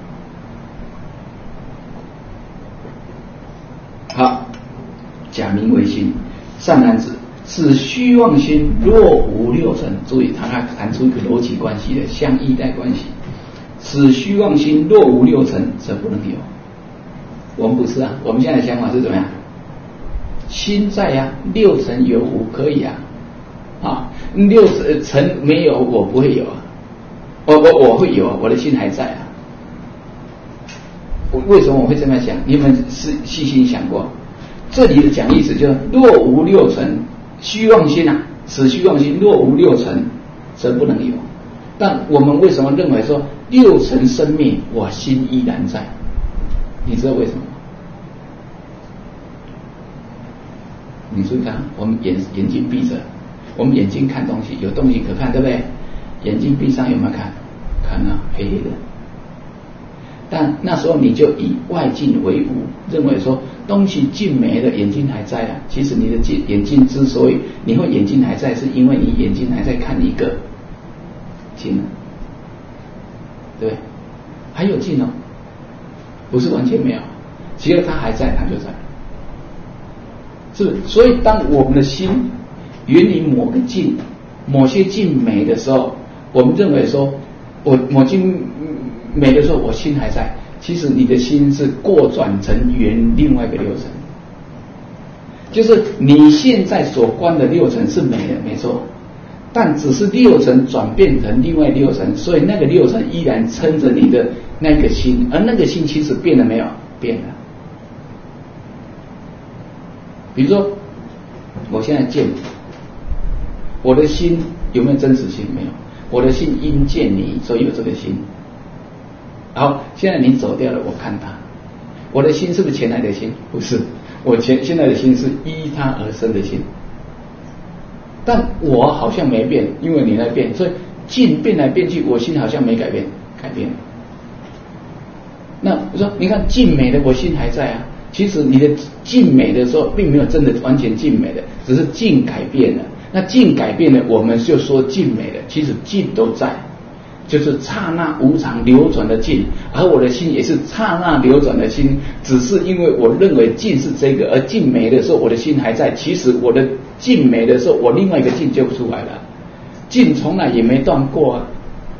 好，假名为心，善男子，此虚妄心若无六尘，注意，他还谈出一个逻辑关系的相依带关系。此虚妄心若无六尘，则不能有。我们不是啊，我们现在的想法是怎么样？心在啊，六尘有无可以啊。啊，六尘没有，我不会有啊，我我我会有啊，我的心还在啊。为什么我会这么想？你们是细心想过？这里的讲意思就是：若无六尘，虚妄心啊，此虚妄心若无六尘，则不能有。但我们为什么认为说六尘生灭，我心依然在？你知道为什么？你注意看，我们眼眼睛闭着。我们眼睛看东西，有东西可看，对不对？眼睛闭上有没有看？看啊，黑黑的。但那时候你就以外境为无，认为说东西尽没了，眼睛还在啊。其实你的眼睛之所以你会眼睛还在，是因为你眼睛还在看一个境，对不对？还有境哦，不是完全没有，只要它还在，它就在，是不是？所以当我们的心远离某个境，某些境美的时候，我们认为说，我某境美的时候，我心还在。其实你的心是过转成圆另外一个六尘，就是你现在所观的六尘是美的，没错，但只是六尘转变成另外六尘，所以那个六尘依然撑着你的那个心，而那个心其实变了没有？变了。比如说，我现在见你。我的心有没有真实性？没有。我的心因见你，所以有这个心。好，现在你走掉了，我看他，我的心是不是前来的心？不是，我前现在的心是依他而生的心。但我好像没变，因为你在变，所以境变来变去，我心好像没改变，改变了。那我说，你看境美的，我心还在啊。其实你的境美的时候，并没有真的完全境美的，只是境改变了。那境改变了，我们就说境美了。其实境都在，就是刹那无常流转的境，而我的心也是刹那流转的心，只是因为我认为境是这个，而境没的时候，我的心还在。其实我的境没的时候，我另外一个境就出来了，境从来也没断过啊。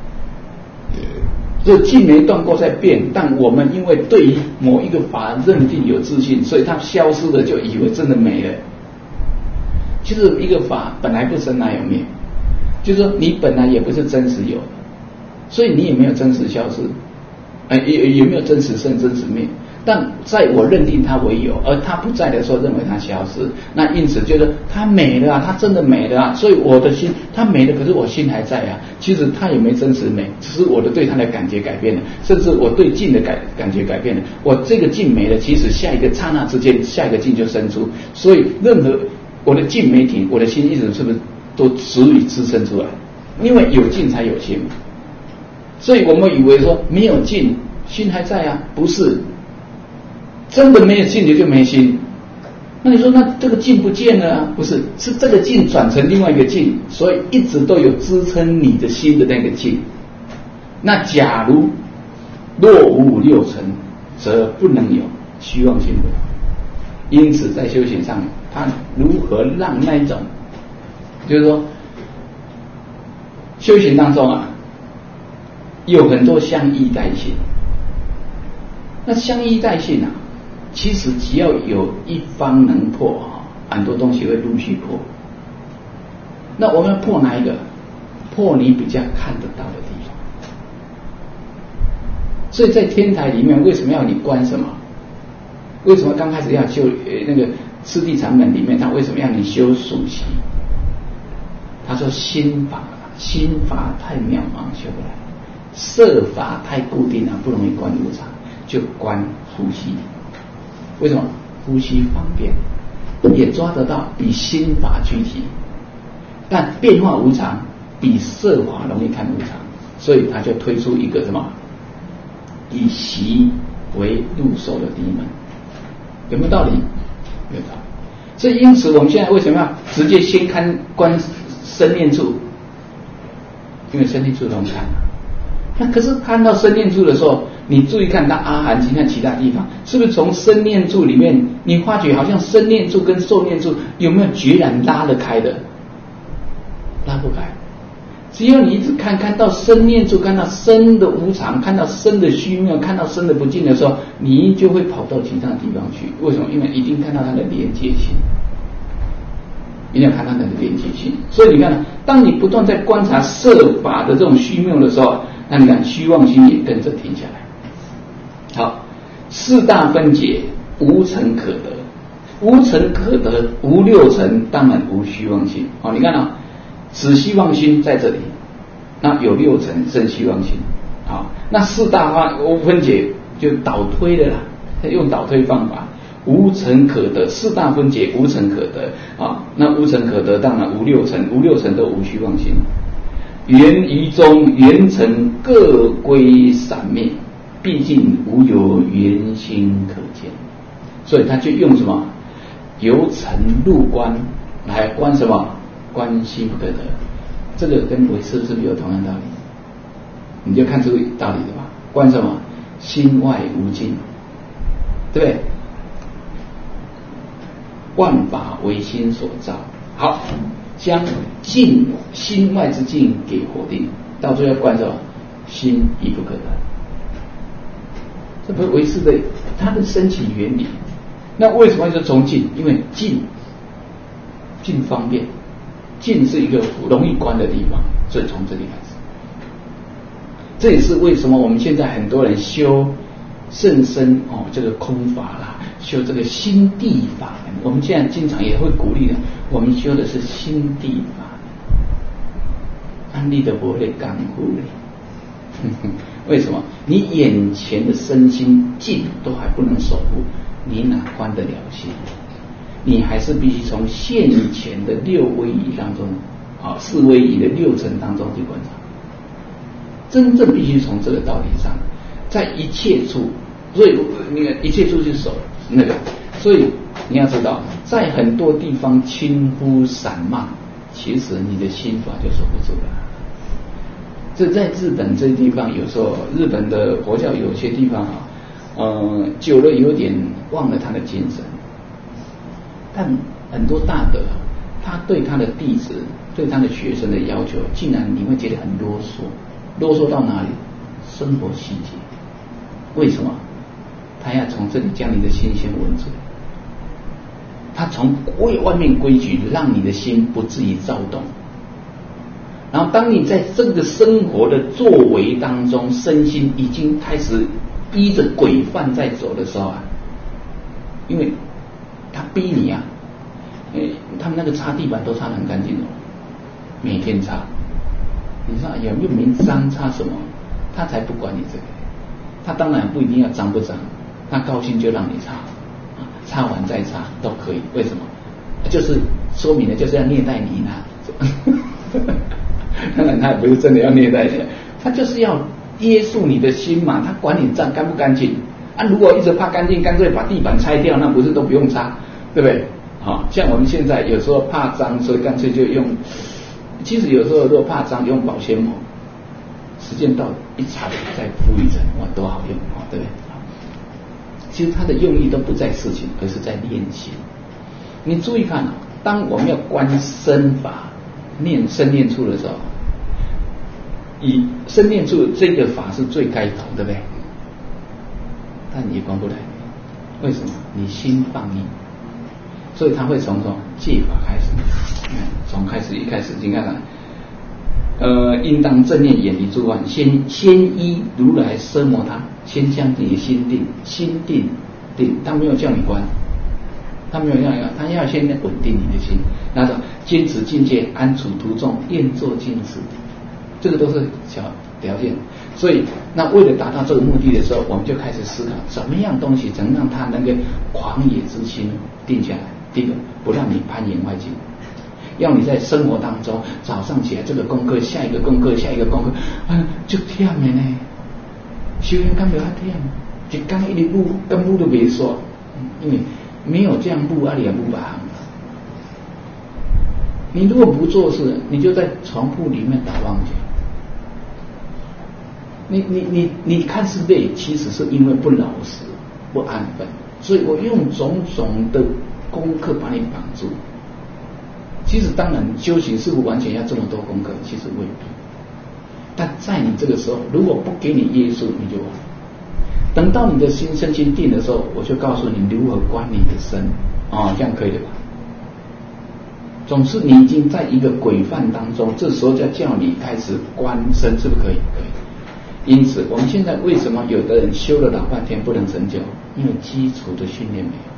所以境没断过在变，但我们因为对于某一个法认定有自信，所以它消失了，就以为真的没了。其实一个法本来不生哪有灭，就是说你本来也不是真实有的，所以你也没有真实消失，呃，也也没有真实生真实灭。但在我认定它为有，而它不在的时候，认为它消失。那因此就是它美了啊，它真的美了啊。所以我的心它美了，可是我心还在啊。其实它也没真实美，只是我的对它的感觉改变了，甚至我对境的感感觉改变了。我这个境没了，其实下一个刹那之间，下一个境就生出。所以任何我的境没停，我的心一直是不是都足以支撑出来？因为有境才有心。所以我们以为说没有境，心还在啊，不是。真的没有境就没心，那你说那这个境不见了啊？不是，是这个境转成另外一个境，所以一直都有支撑你的心的那个境。那假如若无六尘，则不能有虚妄心的。因此在修行上，他如何让那一种，就是说修行当中啊，有很多相依带性。那相依带性啊，其实只要有一方能破，很多东西会陆续破。 那我们要破哪一个？破你比较看得到的地方。所以在天台里面，为什么要你观什么？为什么刚开始要修呃那个四谛禅门里面，他为什么要你修数息？他说心法，心法太渺茫，修不来；色法太固定了，不容易观无常，就观呼吸。为什么？呼吸方便，也抓得到，比心法具体，但变化无常，比色法容易看无常，所以他就推出一个什么？以息为入手的第一门，有没有道理？有道理。所以因此我们现在为什么要直接先看观身念处？因为身念处容易看。那可是看到身念处的时候，你注意看到阿含经看其他地方，是不是从身念处里面，你发觉好像身念处跟受念处有没有决然拉得开的？拉不开。只要你一直看，看到身念处，看到身的无常，看到身的虚妙，看到身的不净的时候，你就会跑到其他地方去。为什么？因为一定看到它的连结性，一定要看到它的连结性。所以你看，当你不断在观察色法的这种虚妙的时候，那你看虚妄心也跟着停下来。好，四大分解，无成可得，无成可得，无六成，当然无虚妄心。好，你看啊。此虚妄心在这里，那有六层生虚妄心，好，那四大化分解就导推的啦，用导推方法，无成可得，四大分解无成可得啊，那无成可得当然无六层，无六层都无虚妄心，缘于中缘成各归散灭，毕竟无有缘心可见，所以他就用什么由尘入观来观什么？观心不可得，这个跟唯识是不是有同样道理？你就看出道理的吧。观什么？心外无境，对不对？万法唯心所造。好，将境心外之境给否定，到最后观什么？心亦不可得。这不是唯识的它的升起原理。那为什么要从境？因为境境方便。境是一个容易观的地方，所以从这里开始。这也是为什么我们现在很多人修甚深哦，这个空法啦，修这个心地法门，我们现在经常也会鼓励的，我们修的是心地法门。安利的不会干枯嘞，为什么？你眼前的身心境都还不能守护，你哪观得了心？你还是必须从现前的六位仪当中，啊，四位仪的六层当中去观察。真正必须从这个道理上，在一切处，所以那个一切处就守那个，所以你要知道，在很多地方轻忽散漫，其实你的心法就守不住了。这在日本这地方，有时候日本的佛教有些地方啊，呃，久了有点忘了他的精神。但很多大德，他对他的弟子、对他的学生的要求，竟然你会觉得很啰嗦，啰嗦到哪里？生活细节。为什么？他要从这里将你的心先稳住，他从为外面规矩，让你的心不至于躁动。然后，当你在这个生活的作为当中，身心已经开始依着规范在走的时候啊，因为他逼你啊，因为他们那个擦地板都擦得很干净哦，每天擦。你说有没有没脏擦什么？他才不管你这个，他当然不一定要脏不脏，他高兴就让你擦，擦完再擦都可以。为什么？就是说明了就是要虐待你呢。当然他也不是真的要虐待你，他就是要约束你的心嘛，他管你脏干不干净。啊，如果一直怕干净，干脆把地板拆掉，那不是都不用擦，对不对？好，像我们现在有时候怕脏，所以干脆就用。其实有时候如果怕脏，用保鲜膜，时间到一擦再敷一层，哇，多好用啊，对不对？其实它的用意都不在事情，而是在练习。你注意看啊，当我们要观身法、念身念处的时候，以身念处这个法是最该头，对不对？但你也观不来，为什么？你心放逸，所以他会从什么戒法开始。 从开始一开始，你看看，呃，应当正念远离诸患，先先依如来奢摩他，先将你的心定，心定定，他没有叫你关，他没有要要，他要先稳定你的心，然后坚持境界，安处途众，愿作尽事，这个都是小条件。所以，那为了达到这个目的的时候，我们就开始思考，怎么样东西，怎么让它能够狂野之心定下来。第一个，不让你攀岩外境，要你在生活当中，早上起来这个功课，下一个功课，下一个功课，啊，就忝的呢。修行干不要忝，一刚一直步，根本都没说，因为没有这样步，阿里也不把行。你如果不做事，你就在床铺里面打妄想。你你你你看是累，其实是因为不老实、不安分，所以我用种种的功课把你绑住。其实当然修行是不完全要这么多功课，其实未必。但在你这个时候，如果不给你约束，你就完。等到你的心身心定的时候，我就告诉你如何观你的身，哦，这样可以了吧？总是你已经在一个规范当中，这时候就叫你开始观身，是不是可以？可以。因此，我们现在为什么有的人修了老半天不能成就？因为基础的训练没有，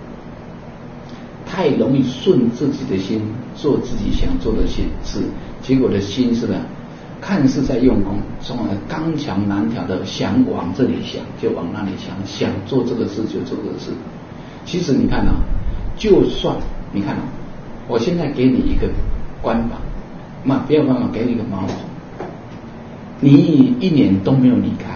太容易顺自己的心做自己想做的事，结果的心是呢，看似在用功，从而刚强难调的想往这里想就往那里想，想做这个事就做这个事。其实你看啊，就算你看啊，我现在给你一个官法，那不要官法，给你一个毛孔。你一年都没有离开，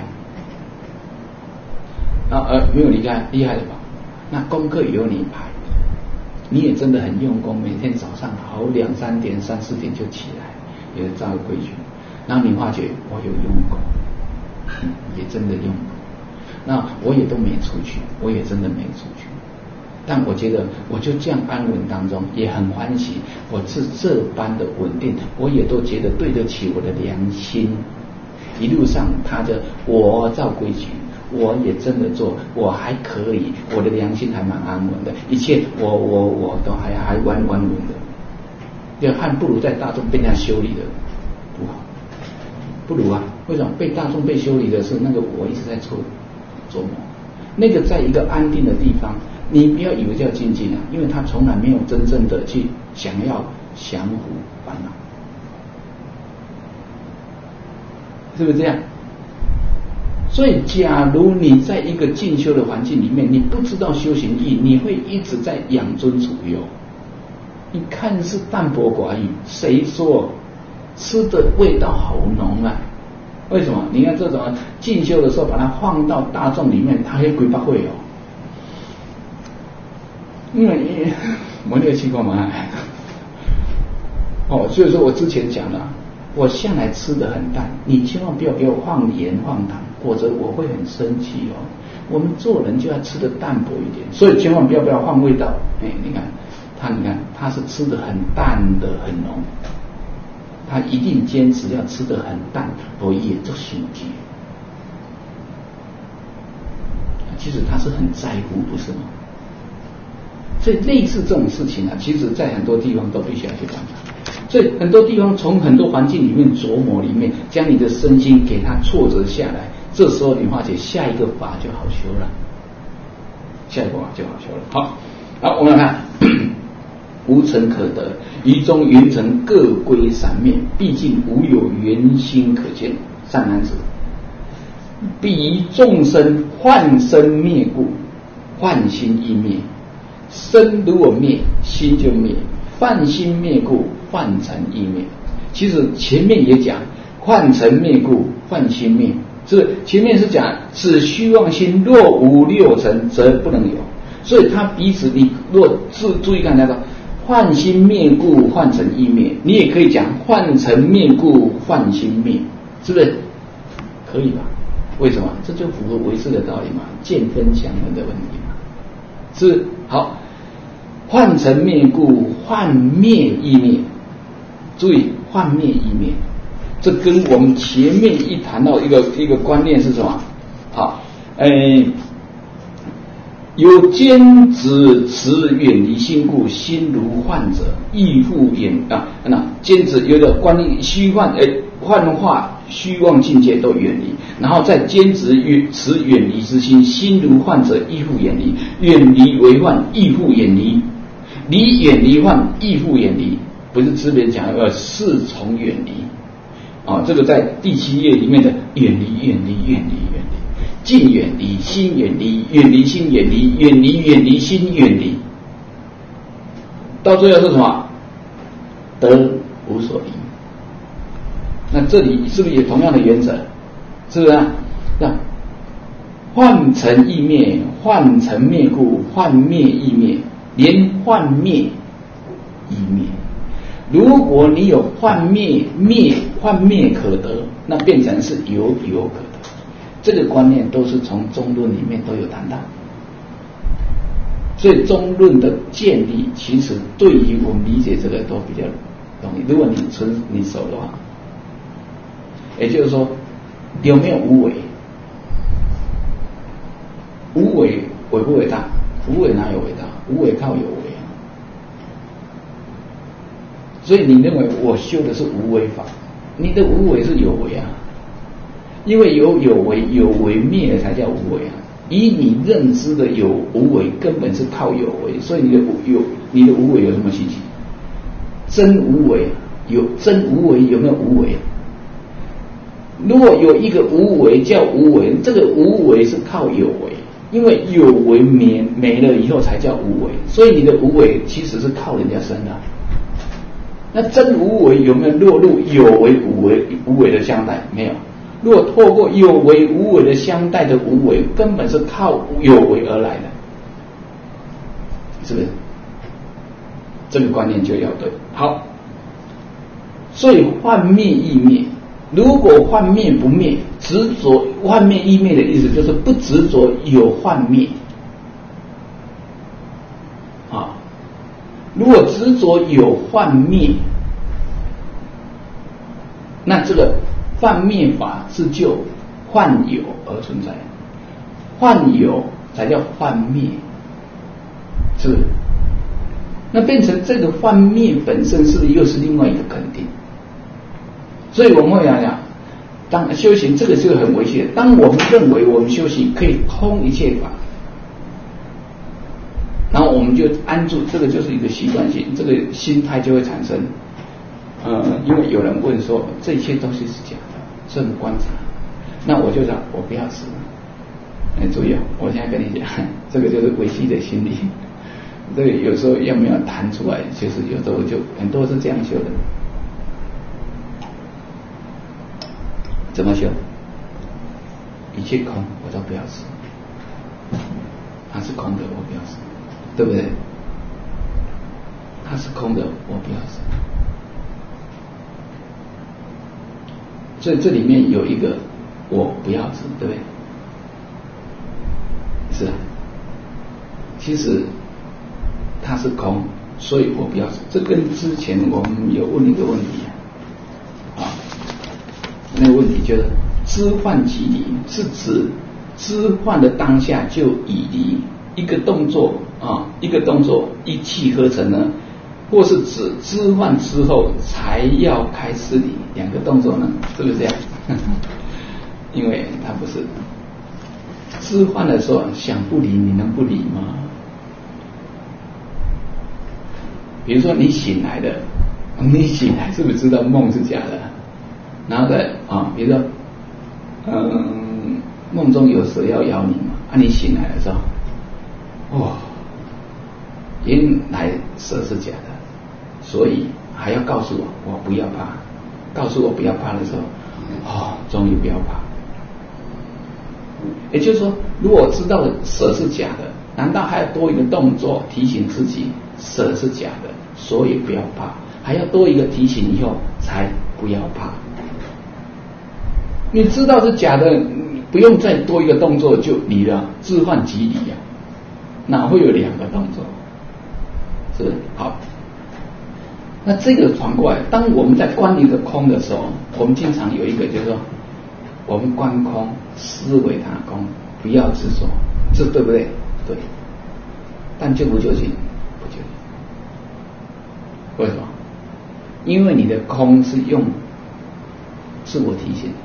啊呃没有离开，厉害了吧？那功课由你排，你也真的很用功，每天早上好两三点、三四点就起来，也照规矩。然后你发觉我有用功，嗯，也真的用功。那我也都没出去，我也真的没出去。但我觉得我就这样安稳当中也很欢喜，我是这般的稳定，我也都觉得对得起我的良心。一路上他的我照规矩，我也真的做，我还可以，我的良心还蛮安稳的，一切我我我都还还稳稳稳的，就还不如在大众被人家修理的不好，不如啊？为什么被大众被修理的是那个我一直在做琢磨，那个在一个安定的地方，你不要以为叫精进啊，因为他从来没有真正的去想要降服烦恼。是不是这样？所以假如你在一个进修的环境里面，你不知道修行意，你会一直在养尊处优，你看似淡泊寡欲，谁说吃的味道好浓啊？为什么？你看这种进修的时候把它放到大众里面，它会鬼不会哦，因为我没有去过嘛。哦，所以说我之前讲了，我向来吃得很淡，你千万不要给我放盐放糖，否则我会很生气哦。我们做人就要吃得淡薄一点，所以千万不要不要放味道。哎，你看他，你看他是吃得很淡的很浓，他一定坚持要吃得很淡，我也做心机。其实他是很在乎，不是吗？所以类似这种事情啊，其实在很多地方都必须要去观察。所以很多地方从很多环境里面琢磨里面，将你的身心给它挫折下来，这时候你发觉下一个法就好修了，下一个法就好修了。好，好，我们来看，无尘可得，于中缘尘各归散灭，毕竟无有圆心可见。善男子，必于众生幻生灭故，幻心亦灭。身如果灭，心就灭；幻心灭故，幻尘亦灭。其实前面也讲，幻尘灭故，幻心灭。是前面是讲，此虚妄心若无六尘，则不能有。所以它彼此，你若注注意看那个幻心灭故，幻尘亦灭。你也可以讲幻尘灭故，幻心灭，是不是？可以吧？为什么？这就符合唯识的道理嘛，见分强人的问题嘛。是好，幻尘灭故，幻灭亦灭。注意，幻灭亦灭，这跟我们前面一谈到一个一个观念是什么？好，诶， 有坚持持远离心故，心如幻者，亦复远啊。那坚持有的观念虚幻，哎，幻化虚妄境界都远离，然后再坚持远持远离之心，心如幻者，亦复远离，远离为幻，亦复远离，离远离幻，亦复远离。不是这边讲要四重远离啊，这个在第七页里面的远离，远离，远离，远离。近远离，心远离，远离心远离，远离远离心远离，到最后是什么？得无所离。那这里是不是也同样的原则？是不是啊？那幻成亦灭，幻成灭故，幻灭亦灭，连幻灭亦灭。如果你有幻灭灭幻灭可得，那变成是有有可得。这个观念都是从中论里面都有谈到，所以中论的建立其实对于我们理解这个都比较容易。如果你纯你熟的话，也就是说有没有无为？无为伟不伟大？无为哪有伟大？无为靠有为啊。所以你认为我修的是无为法，你的无为是有为啊。因为有有为，有为灭了才叫无为啊！以你认知的有无为，根本是靠有为，所以你的有你的无为有什么稀奇？真无为有真无为，有没有无为？如果有一个无为叫无为，这个无为是靠有为，因为有为没没了以后才叫无为，所以你的无为其实是靠人家生的。那真无为有没有落入有为无为无为的相待？没有。如果透过有为无为的相待的无为，根本是靠有为而来的，是不是？这个观念就要对。好，所以幻灭亦灭。如果幻灭不灭，执着幻灭亦灭的意思就是不执着有幻灭啊。如果执着有幻灭，那这个幻灭法是就幻有而存在，幻有才叫幻灭，是不是？那变成这个幻灭本身是不是又是另外一个肯定？所以我们会讲讲，当修行这个是很危险的。当我们认为我们修行可以空一切法，然后我们就安住，这个就是一个习惯性，这个心态就会产生。呃，因为有人问说这一切东西是假的，这么观察，那我就讲我不要吃。哎，注意哦，我现在跟你讲，这个就是危机的心理。这个有时候要没有弹出来，其实有时候就很多是这样修的。怎么修？一切空，我都不要吃。它是空的，我不要吃，对不对？它是空的，我不要吃。所以这里面有一个我不要吃，对不对？是啊，其实它是空，所以我不要吃。这跟之前我们有问一个问题啊，那个问题就是知幻即离，是指知幻的当下就已离，一个动作啊，一个动作一气呵成呢，或是指知幻之后才要开始离，两个动作呢，是不是这样？因为它不是知幻的时候想不离，你能不离吗？比如说你醒来的，你醒来是不是知道梦是假的？然后再啊，比如说，嗯，梦中有蛇要咬你嘛，啊，你醒来的时候，哦，原来蛇是假的，所以还要告诉我，我不要怕，告诉我不要怕的时候，哦，终于不要怕。也就是说，如果知道蛇是假的，难道还要多一个动作提醒自己蛇是假的，所以不要怕，还要多一个提醒以后才不要怕？你知道是假的，不用再多一个动作就离了，知幻即离啊，哪会有两个动作？是不是？好，那这个反过来，当我们在观一个空的时候，我们经常有一个就是说，我们观空，思维它空，不要执着，这对不对？对。 但究不究竟？不究竟。为什么？因为你的空是用自我提醒，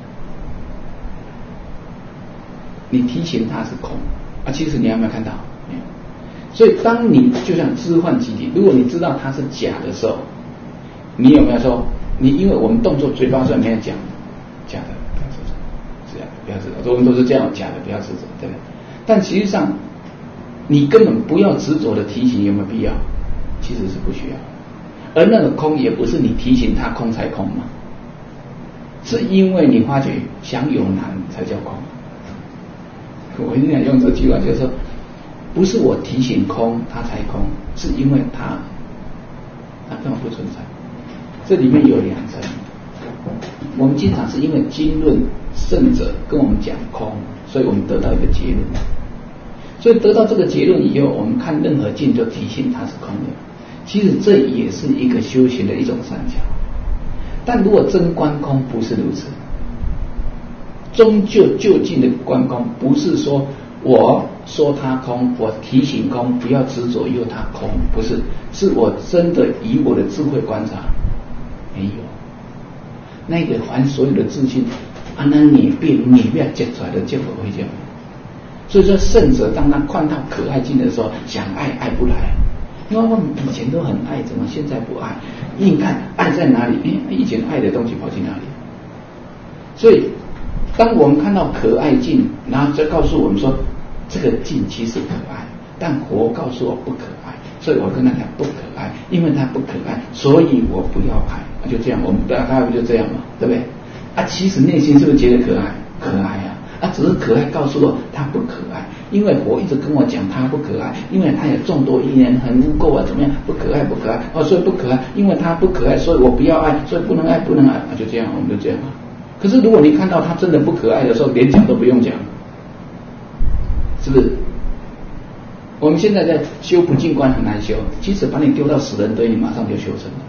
你提醒它是空啊，其实你有没有看到？没有。所以当你就像知幻即体，如果你知道它是假的时候，你有没有说你？因为我们动作嘴巴上没有讲假的，不要执着，这样不要执着，我们都是这样假的，不要执着，对不对？但实际上，你根本不要执着的提醒，有没有必要？其实是不需要。而那个空也不是你提醒它空才空嘛，是因为你发觉想有难才叫空。我一定要用这句话，就是说，不是我提醒空它才空，是因为它它根本不存在。这里面有两层，我们经常是因为经论圣者跟我们讲空，所以我们得到一个结论。所以得到这个结论以后，我们看任何境就提醒它是空的。其实这也是一个修行的一种善巧。但如果真观空不是如此，终究就近的观空不是说我说它空，我提醒空不要执着又它空，不是，是我真的以我的智慧观察，没有那个凡所有的自信啊，那你变你不要接出来的结果会这样。所以说圣者当他看到可爱境的时候，想爱爱不来，因为我们以前都很爱，怎么现在不爱？硬看爱在哪里？哎，以前爱的东西跑去哪里？所以当我们看到可爱境，然后就告诉我们说这个境其实可爱，但佛告诉我不可爱，所以我跟他讲不可爱，因为它不可爱，所以我不要爱，就这样，我们大概不就这样嘛，对不对？啊，其实内心是不是觉得可爱？可爱啊！啊，只是可爱告诉我它不可爱，因为佛一直跟我讲它不可爱，因为它有众多因缘很污垢啊，怎么样？不可爱，不可爱哦，所以不可爱，因为它不可爱，所以我不要爱，所以不能爱，不能爱，啊，就这样，我们就这样啊。可是如果你看到它真的不可爱的时候，连讲都不用讲，是不是？我们现在在修不净观很难修，即使把你丢到死人堆，你马上就修成了。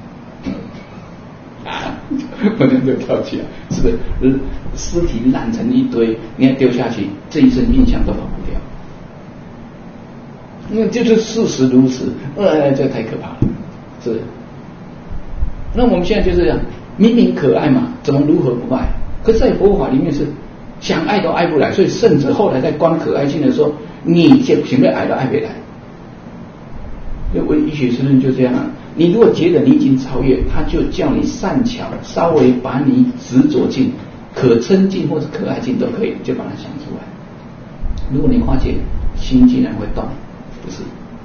啊，我就就跳起来，是不是？尸体烂成一堆，你要丢下去，这一生印象都跑不掉。那就是事实如此，呃，这太可怕了，是不是？那我们现在就是这样，明明可爱嘛，怎么如何不爱？可是在佛法里面是想爱都爱不来，所以圣者后来在观可爱性的时候，你想想要爱都爱不来。因为医学师论就这样啊，你如果觉得你已经超越，他就叫你善巧，稍微把你执着境、可称境或者可爱境都可以，就把它想出来。如果你发觉心竟然会动，不是，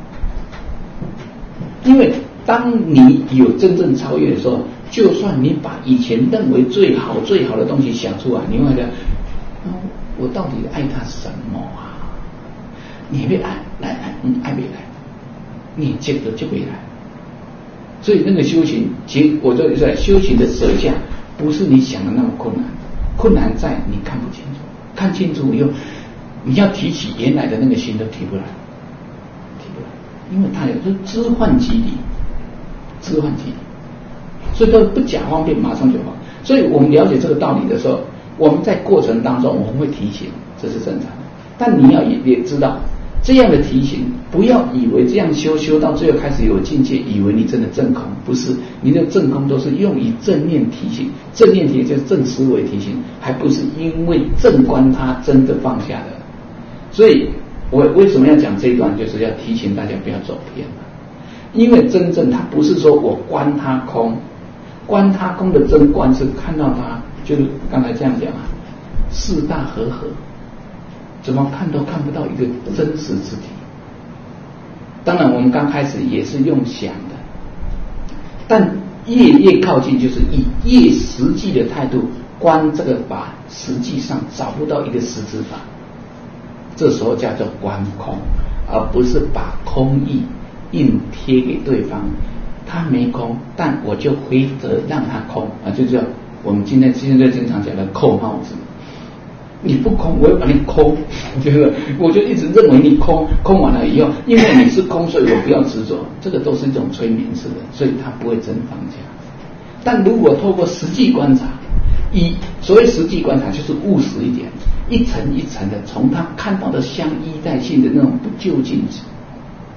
因为当你有真正超越的时候，就算你把以前认为最好最好的东西想出来，你会觉得，哦，我到底爱他什么啊？你别爱来爱，嗯，爱别来，你接着就别来。所以那个修行，其实我就在修行的舍下，不是你想的那么困难，困难在你看不清楚，看清楚以后，你要提起原来的那个心都提不来，提不来，因为它有就知幻即离，知幻即离，所以都不假方便，马上就好。所以我们了解这个道理的时候，我们在过程当中我们会提醒，这是正常的。但你要也也知道，这样的提醒，不要以为这样修修到最后开始有境界，以为你真的正空，不是，你的正空都是用以正念提醒，正念提醒就是正思维提醒，还不是因为正观它真的放下的。所以我为什么要讲这一段，就是要提醒大家不要走偏了。因为真正它不是说我观它空，观它空的真观是看到它，就是刚才这样讲啊，四大和合，怎么看都看不到一个真实之体。当然我们刚开始也是用想的，但越越靠近，就是以越实际的态度观这个法，实际上找不到一个实质法，这时候叫做观空，而不是把空义硬贴给对方，他没空，但我就非得让他空啊，就叫我们今天现在经常讲的扣帽子。你不空，我要把你空，就是我就一直认为你空，空完了以后，因为你是空，所以我不要执着，这个都是一种催眠式的，所以他不会真放下。但如果透过实际观察，以所谓实际观察就是务实一点，一层一层的从他看到的相依赖性的那种不究竟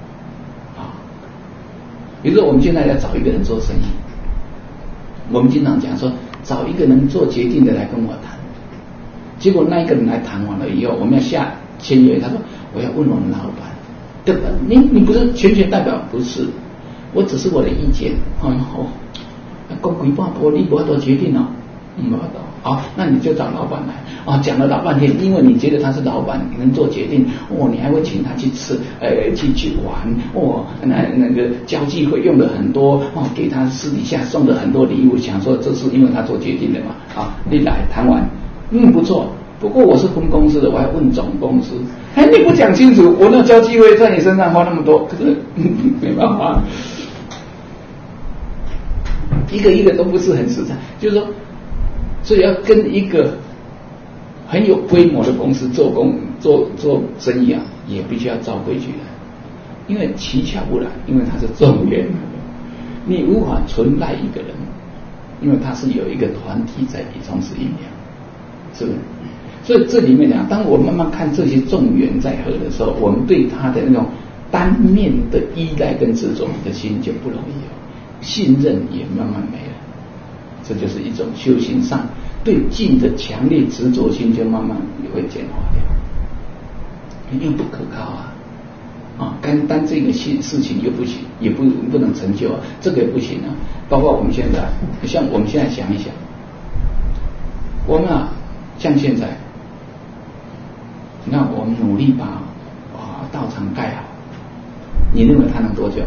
比如说我们现在要找一个人做生意，我们经常讲说找一个能做决定的来跟我谈，结果那一个人来谈完了以后，我们要下签约，他说我要问我们老板，对吧？你你不是全权代表，不是，我只是我的意见。哎呦，讲几半波你不要做决定哦，不要做。好，那你就找老板来啊，讲了老半天，因为你觉得他是老板，你能做决定，哦，你还会请他去吃，呃，去去玩，哦，那那个交际会用的很多，哦，给他私底下送的很多礼物，想说这是因为他做决定的嘛，啊，你来谈完，嗯，不错，不过我是分公司的，我还问总公司，哎，你不讲清楚，我那交际会在你身上花那么多，可是嗯没办法，一个一个都不是很实在，就是说。所以要跟一个很有规模的公司做工做做生意啊，也必须要照规矩的，因为奇巧不来，因为它是众缘，你无法纯赖一个人，因为它是有一个团体在同时阴阳，是不是？所以这里面讲，当我慢慢看这些众缘在合的时候，我们对它的那种单面的依赖跟执着的心就不容易有，信任也慢慢没了。这就是一种修行上对境的强烈执着心，就慢慢也会简化掉，因为不可靠啊，啊，单单这个事事情又不行，也不不能成就啊，这个也不行啊。包括我们现在，像我们现在想一想，我们啊，像现在，你看我们努力把啊道场盖好，你认为它能多久？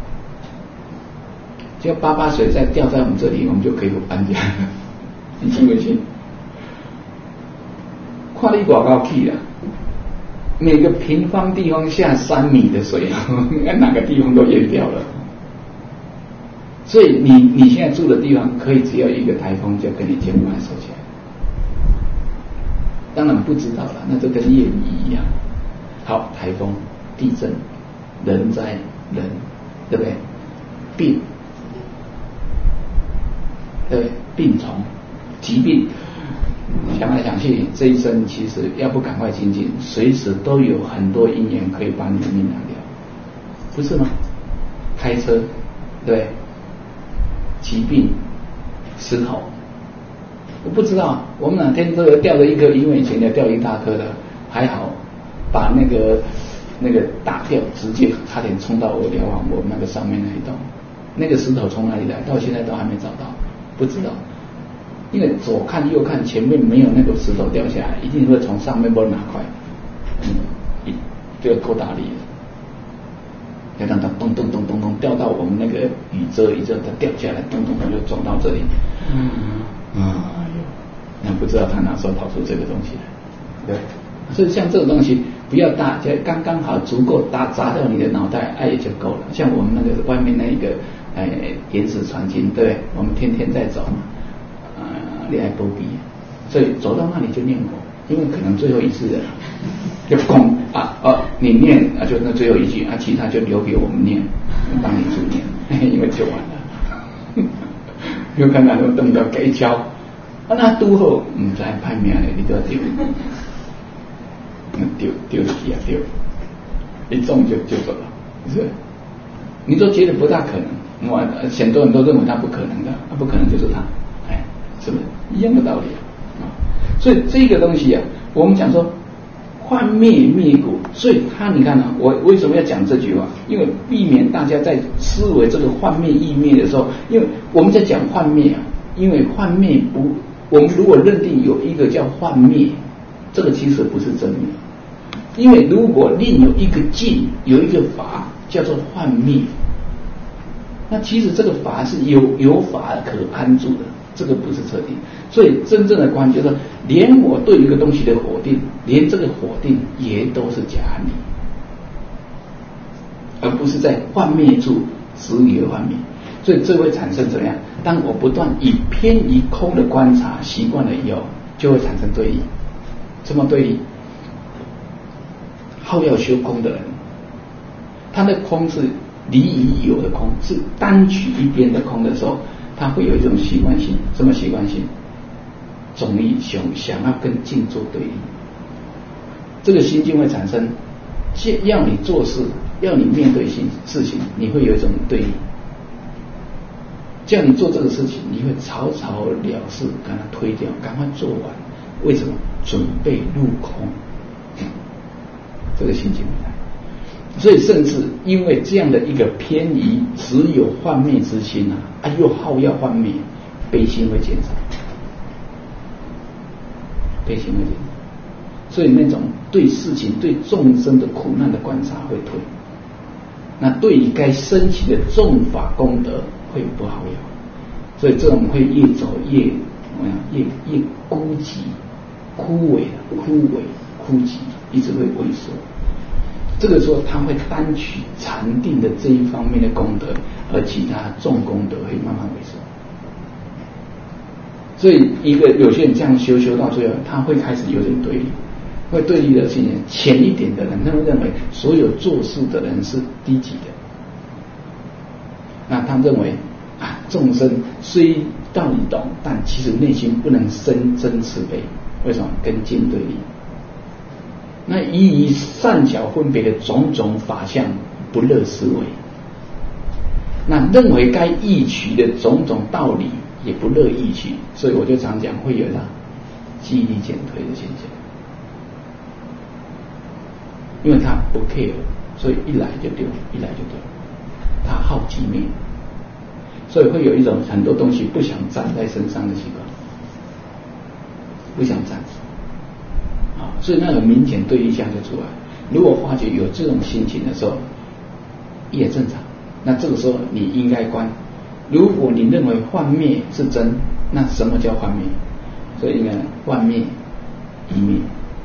就八八水再掉在我们这里，我们就可以搬家了，你信不信？看你多高去啊！每个平方地方下三米的水，哪个地方都淹掉了。所以你你现在住的地方，可以只要一个台风就跟你肩膀收起来。当然不知道了，那就跟业力一样。好，台风、地震、人灾人，对不对？病。对，病虫、疾病，想来想去，这一生其实要不赶快精进，随时都有很多因缘可以把你的命拿掉，不是吗？开车，对，疾病、石头，我不知道，我们哪天都有掉了一颗，因为以前要掉一大颗的，还好，把那个那个打掉，直接差点冲到我瞭望我那个上面那一栋，那个石头从哪里来，到现在都还没找到。不知道，因为左看右看前面没有那个石头掉下来，一定会从上面摸哪块，嗯，这个够大力的，要让它咚咚咚咚咚掉到我们那个雨遮雨遮，它掉下来，咚咚咚就撞到这里，嗯啊，那不知道他哪时候跑出这个东西来，对，所以像这种东西不要大，就刚刚好足够打砸掉你的脑袋，爱也就够了。像我们那个外面那一个。哎，延时传经，对不对？我们天天在走，呃，恋爱波比，所以走到那里就念佛，因为可能最后一次了，就空啊哦，你念啊，就那最后一句啊，其他就留给我们念，帮你助念，因为就完了。有看到那动到给敲，啊，那拄好唔知派命的，你都要丢，丢丢起啊丢，一中就就走了，是不是？你都觉得不大可能。哇，很多人都认为他不可能的，他不可能就是他，哎，是不是一样的道理啊？所以这个东西啊，我们讲说幻灭灭故，所以他你看啊，我为什么要讲这句话？因为避免大家在思维这个幻灭异灭的时候，因为我们在讲幻灭啊，因为幻灭不，我们如果认定有一个叫幻灭，这个其实不是真灭，因为如果另有一个境，有一个法叫做幻灭。那其实这个法是有有法可安住的，这个不是彻底。所以真正的关就是说，连我对一个东西的否定，连这个否定也都是假理，而不是在幻灭处执于幻灭。所以这会产生怎么样？当我不断以偏移空的观察习惯了以后，就会产生对立。什么对立？好要修空的人，他的空是离于有的空，是单取一边的空的时候，他会有一种习惯性。什么习惯性？总以想想要跟境做对立，这个心境会产生，要你做事，要你面对事情，你会有一种对立。 叫你做这个事情，你会草草了事，赶快推掉，赶快做完。为什么？准备入空，这个心情来。所以甚至因为这样的一个偏移，只有幻灭之心啊，啊又好要幻灭，悲心会减少，悲心会减少。所以那种对事情、对众生的苦难的观察会退，那对于该升起的众法功德会不好要，所以这种会越走越怎么样？越越孤寂、枯萎、枯萎、枯寂，一直会萎缩。这个时候他会单取禅定的这一方面的功德，而其他众功德会慢慢萎缩。所以一个有些人这样修修到最后，他会开始有点对立，会对立的是浅一点的人，他们认为所有做事的人是低级的。那他认为啊，众生虽道理懂，但其实内心不能生真慈悲。为什么？跟境对立。那以以善巧分别的种种法相不乐思维，那认为该易取的种种道理也不乐易取，所以我就常讲会有啥记忆力减退的现象，因为他不 care， 所以一来就丢，一来就丢，他好寂灭，所以会有一种很多东西不想沾在身上的习惯，不想沾。所以那种明显对立相就出来。如果发觉有这种心情的时候，也正常。那这个时候你应该观，如果你认为幻灭是真，那什么叫幻灭？所以应该幻灭一灭。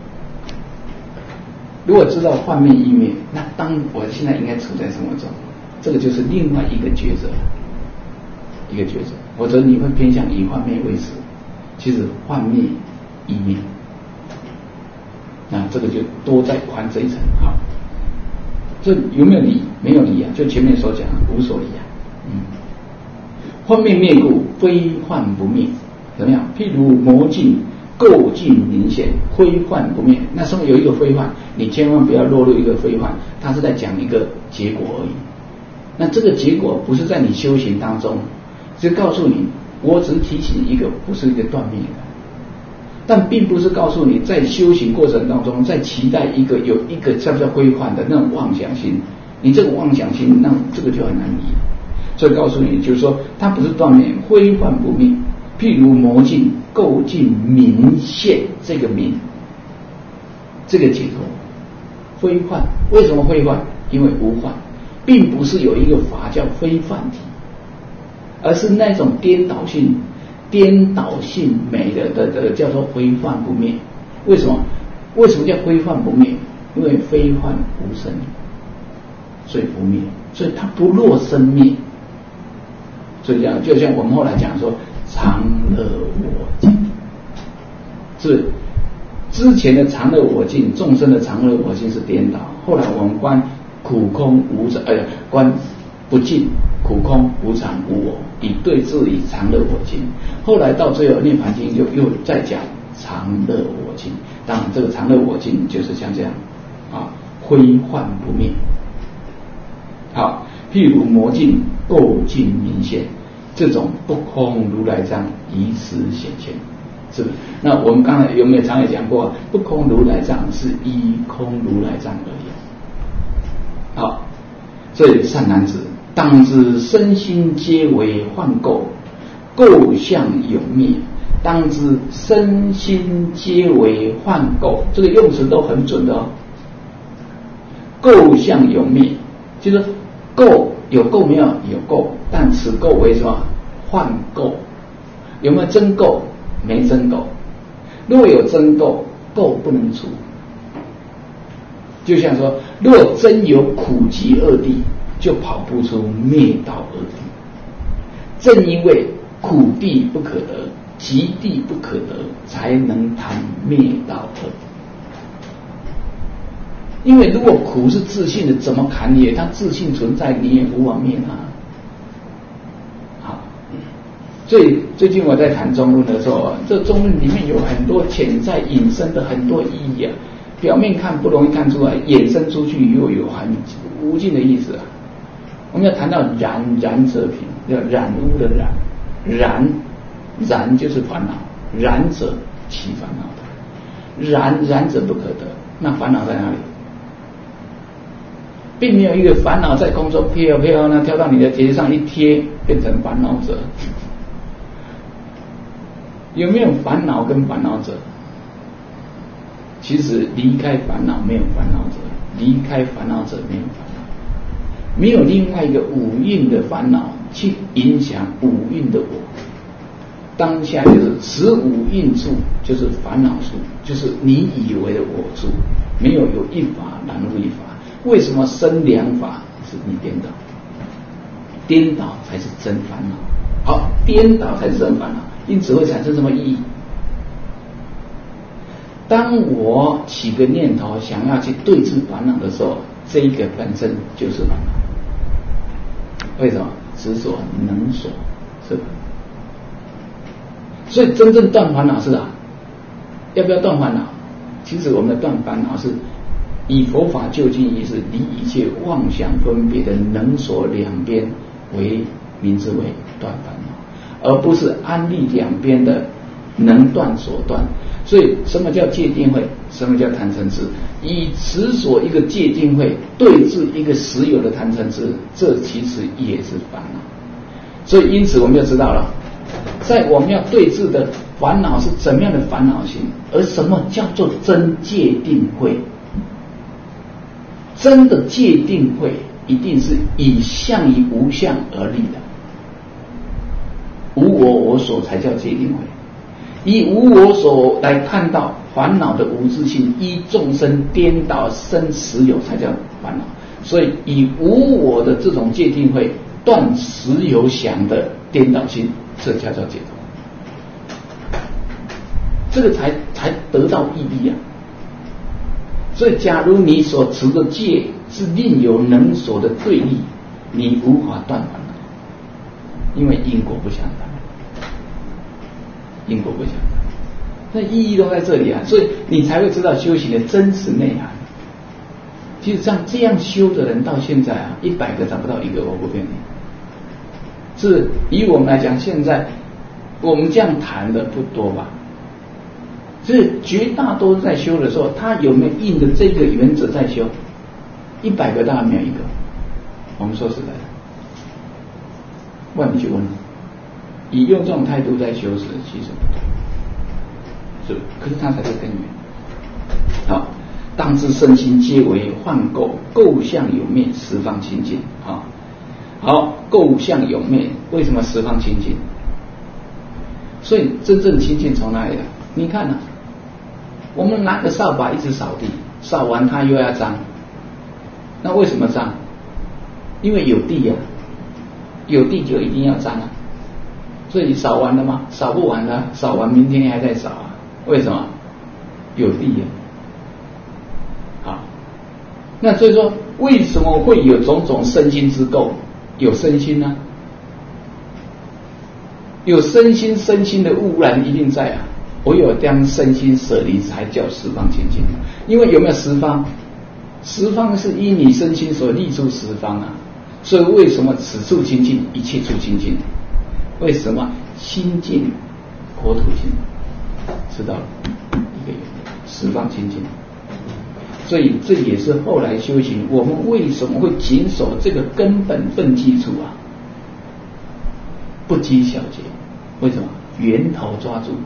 如果知道幻灭一灭，那当我现在应该处在什么中？这个就是另外一个抉择，一个抉择。否则你会偏向以幻灭为实，其实幻灭一灭。那这个就多再宽这一层。好，这有没有理？没有理啊，就前面所讲无所理啊。嗯，幻灭灭故，非幻不灭，怎么样？譬如魔镜构镜明显，非幻不灭。那上面有一个非幻，你千万不要落入一个非幻，它是在讲一个结果而已。那这个结果不是在你修行当中，只告诉你，我只是提醒一个，不是一个断灭的。但并不是告诉你在修行过程当中，在期待一个有一个叫不叫规范的那种妄想心，你这个妄想心，那这个就很难理。所以告诉你，就是说它不是断灭，非幻不灭。譬如魔镜构镜明现，这个明，这个解脱，非幻。为什么非幻？因为无幻，并不是有一个法叫非幻体，而是那种颠倒性。颠倒性美的的的叫做非幻不灭。为什么？为什么叫非幻不灭？因为非幻无生，所以不灭，所以它不落生灭。所以这样，就像我们后来讲说，常乐我净，是之前的常乐我净，众生的常乐我净是颠倒。后来我们观苦空无常，呃，观不净。苦空无常无我，以对治以常乐我净。后来到最后涅槃经又又再讲常乐我净。当然这个常乐我净就是像这样啊，非幻不灭。好，譬如魔镜构镜明现，这种不空如来藏以此显现，是不是？那我们刚才有没有常也讲过，不空如来藏是依空如来藏而已。好，所以善男子，当知身心皆为幻构，构相有灭。当知身心皆为幻构，这个用词都很准的哦。构相有灭，就是构有构没有？有构，但此构为什么？幻构。有没有真构？没真构。若有真构，构不能除。就像说，若真有苦集二谛，就跑不出灭道二谛。正因为苦谛不可得，集谛不可得，才能谈灭道二谛。因为如果苦是自性的，怎么砍也？它自性存在，你也无法灭它。好，所以最近我在谈中论的时候，这中论里面有很多潜在引申的很多意义啊。表面看不容易看出来，衍生出去又有很无尽的意思啊。我们要谈到然，然则平， 叫染污的染，染染就是烦恼，染者起烦恼的，染染者不可得。那烦恼在哪里？并没有一个烦恼在空中飘飘呢，跳到你的节上一贴，变成烦恼者。有没有烦恼跟烦恼者？其实离开烦恼没有烦恼者，离开烦恼者没有烦恼，没有另外一个五蕴的烦恼去影响五蕴的我。当下就是此五蕴处，就是烦恼处，就是你以为的我处，没有有一法然无一法。为什么生两法是你颠倒？颠倒才是真烦恼。好，颠倒才是真烦恼，因此会产生什么意义？当我起个念头想要去对治烦恼的时候，这一个本身就是烦恼。为什么？执所能所是吧？所以真正断烦恼是啊，要不要断烦恼？其实我们的断烦恼是以佛法究竟义是离一切妄想分别的能所两边为名之为断烦恼，而不是安立两边的能断所断。所以什么叫戒定慧？什么叫贪嗔痴？以执所一个戒定慧对治一个实有的贪嗔痴，这其实也是烦恼。所以因此我们就知道了，在我们要对治的烦恼是怎么样的烦恼性，而什么叫做真戒定慧？真的戒定慧一定是以相于无相而立的，无我我所才叫戒定慧。以无我所来看到烦恼的无自性，依众生颠倒生实有才叫烦恼。所以以无我的这种戒定慧断实有想的颠倒心，这才叫解脱，这个才才得到意义啊。所以假如你所持的戒是另有能所的对立，你无法断烦恼，因为因果不相干，因果不相干，那意义都在这里啊。所以你才会知道修行的真实内涵。其实像这样修的人到现在啊，一百个找不到一个，我不骗你。是以我们来讲，现在我们这样谈的不多吧？是绝大多数在修的时候，他有没有印的这个原则在修？一百个当然没有一个。我们说实在的，问你去问，以用这种态度在修时，其实不多，是，可是它才是根源。好，当知身心皆为幻构，构相有灭，十方清净。好，好，构相有灭，为什么十方清净？所以真正清净从哪里来？你看啊，我们拿个扫把一直扫地，扫完它又要脏，那为什么脏？因为有地啊，有地就一定要脏啊。所以扫完了吗？扫不完了，扫完明天还在扫啊。为什么？有地啊。好，那所以说，为什么会有种种身心之垢？有身心呢、啊？有身心，身心的污染一定在啊。唯有将身心舍离，才叫十方清净。因为有没有十方？十方是依你身心所立出十方啊。所以为什么此处清净，一切处清净？为什么心净国土净？知道了一个原因，十方清净。所以这也是后来修行，我们为什么会谨守这个根本分基础啊？不拘小节，为什么？源头抓住。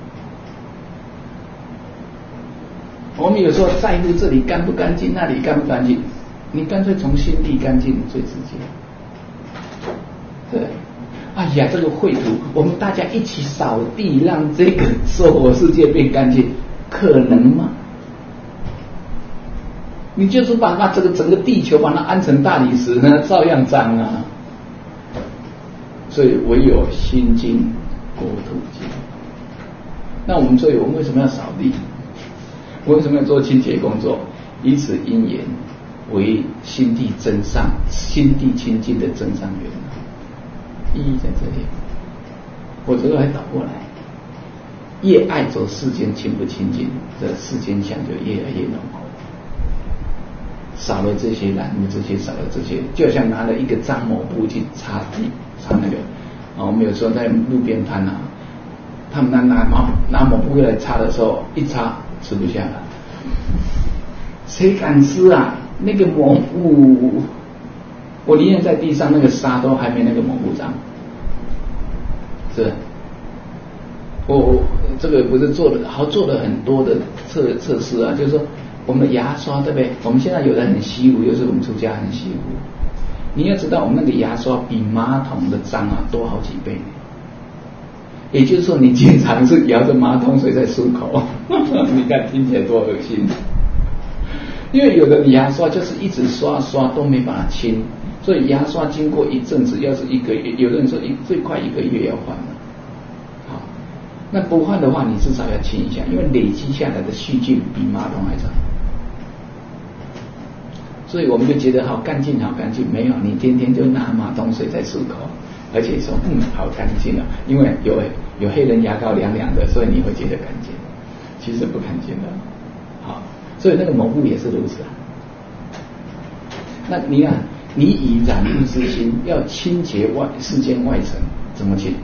我们有时候在乎这里干不干净，那里干不干净，你干脆从心地干净最直接。对，哎呀，这个秽土，我们大家一起扫地，让这个娑婆世界变干净，可能吗？你就是把它这个整个地球把它安成大理石呢，照样脏啊。所以唯有心净国土净。那我们所以我们为什么要扫地？为什么要做清洁工作？以此因缘为心地真上，心地清净的真上缘，意义在这里。我这个还倒过来，越爱走世间清不清净，这世间相就越来越浓厚。少了这些染污，这些少了这些，就像拿了一个脏抹布去擦地，擦那个啊，我们有时候在路边摊啊，他们拿拿拿拿抹布来擦的时候，一擦吃不下了，谁敢吃啊？那个抹布，我宁愿在地上那个沙都还没那个抹布脏，是。我这个不是做了好做了很多的测测试啊，就是说我们的牙刷对不对？我们现在有的很稀糊，有时候我们出家很稀糊。你要知道，我们那个牙刷比马桶的脏啊多好几倍。也就是说，你经常是摇着马桶水在漱口，你看听起来多恶心。因为有的牙刷就是一直刷刷都没办法清，所以牙刷经过一阵子，要是一个月，有的人说一最快一个月要换了。好，那不换的话，你至少要清一下，因为累积下来的细菌比马桶还脏。所以我们就觉得好干净好干净，没有，你天天就拿马桶水在漱口，而且说嗯好干净啊，因为有有黑人牙膏凉凉的，所以你会觉得干净，其实不干净的。好，所以那个抹布也是如此啊。那你看，你以染污之心要清洁外世间外尘，怎么清？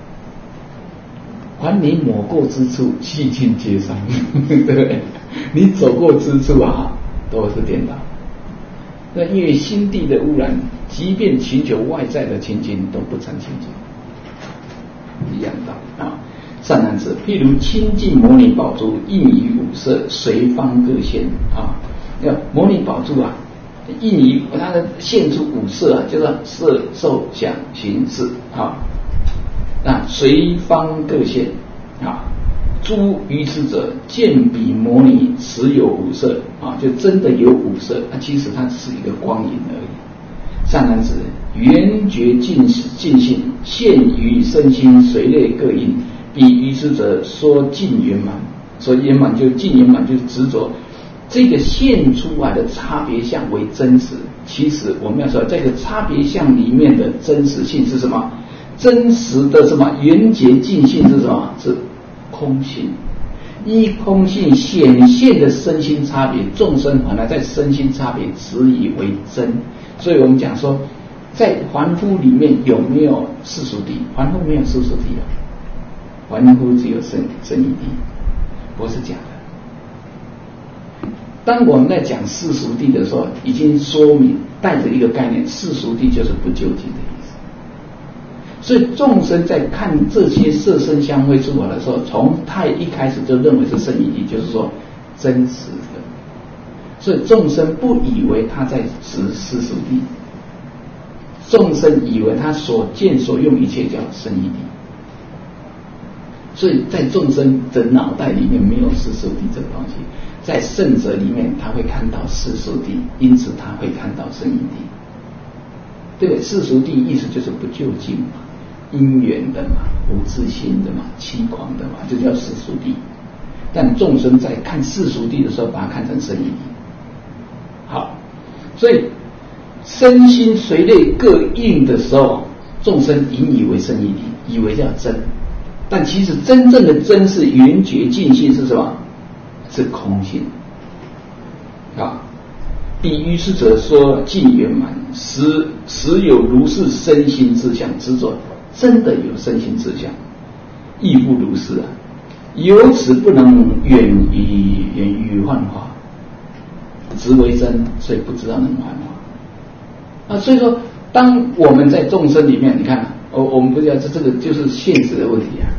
凡你抹过之处，细菌皆伤，对不对？你走过之处啊，都是颠倒。那因为心地的污染，即便寻求外在的清净，都不成清净，一样道啊。善男子，譬如清净摩尼宝珠，印于五色，随方各现啊。那摩尼宝珠啊，印于它的现出五色啊，叫做色、受、想、行、识啊。那随方各现啊。诸愚痴者见彼摩尼实有五色啊，就真的有五色，那、啊、其实它只是一个光影而已。善男子，圆觉尽尽性现于身心随类各应，彼愚痴者说尽圆满，说圆满就尽圆满，就是执着这个现出来的差别相为真实。其实我们要说，这个差别相里面的真实性是什么？真实的什么圆觉尽性是什么？是空性。依空性显现的身心差别，众生反而在身心差别执以为真。所以我们讲说，在凡夫里面有没有世俗谛？凡夫没有世俗谛的，凡夫只有生生义谛，不是假的。当我们在讲世俗谛的时候，已经说明带着一个概念，世俗谛就是不究竟的意思。所以众生在看这些色声香味触法的时候，从他一开始就认为是生义谛，就是说真实的。所以众生不以为他在执世俗谛，众生以为他所见所用一切叫生义谛。所以在众生的脑袋里面没有世俗谛这个东西，在圣者里面他会看到世俗谛，因此他会看到生义谛。对不对？世俗谛意思就是不究竟嘛，因缘的嘛，无自性的嘛，欺狂的嘛，这叫世俗谛。但众生在看世俗谛的时候，把它看成生义谛。好，所以身心随类各应的时候，众生引以为生义谛，以为叫真，但其实真正的真是圆觉尽性是什么？是空性。啊。彼愚痴者说尽圆满，实实有如是身心之相，执着真的有身心之相，亦复如是啊。由此不能远于远于幻化，执为真，所以不知道能幻化啊。所以说，当我们在众生里面，你看，我我们不知道这这个就是现实的问题啊。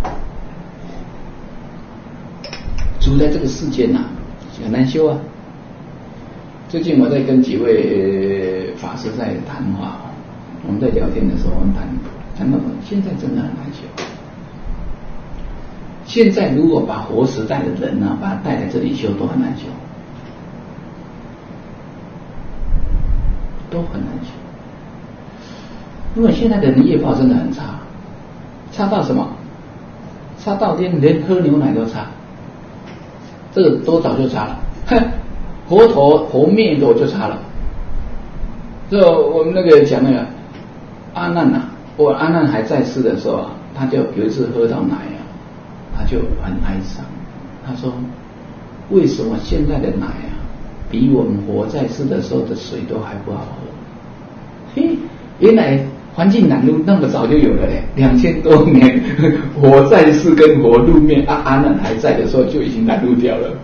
处在这个世间呐、啊，很难修啊。最近我在跟几位法师在谈话，我们在聊天的时候，我们谈谈到现在真的很难修。现在如果把活时代的人呢、啊，把他带来这里修，都很难修，都很难修。因为现在的人业报真的很差，差到什么？差到连连喝牛奶都差，这个都早就差了。哼。活头活灭头就差了。就我们那个讲那个阿难呐、啊，我阿难还在世的时候啊，他就有一次喝到奶啊，他就很哀伤。他说：“为什么现在的奶啊，比我们活在世的时候的水都还不好喝？”嘿，原来环境染污那么早就有了嘞，两千多年，火在世跟火入灭，阿阿难还在的时候就已经染污掉了，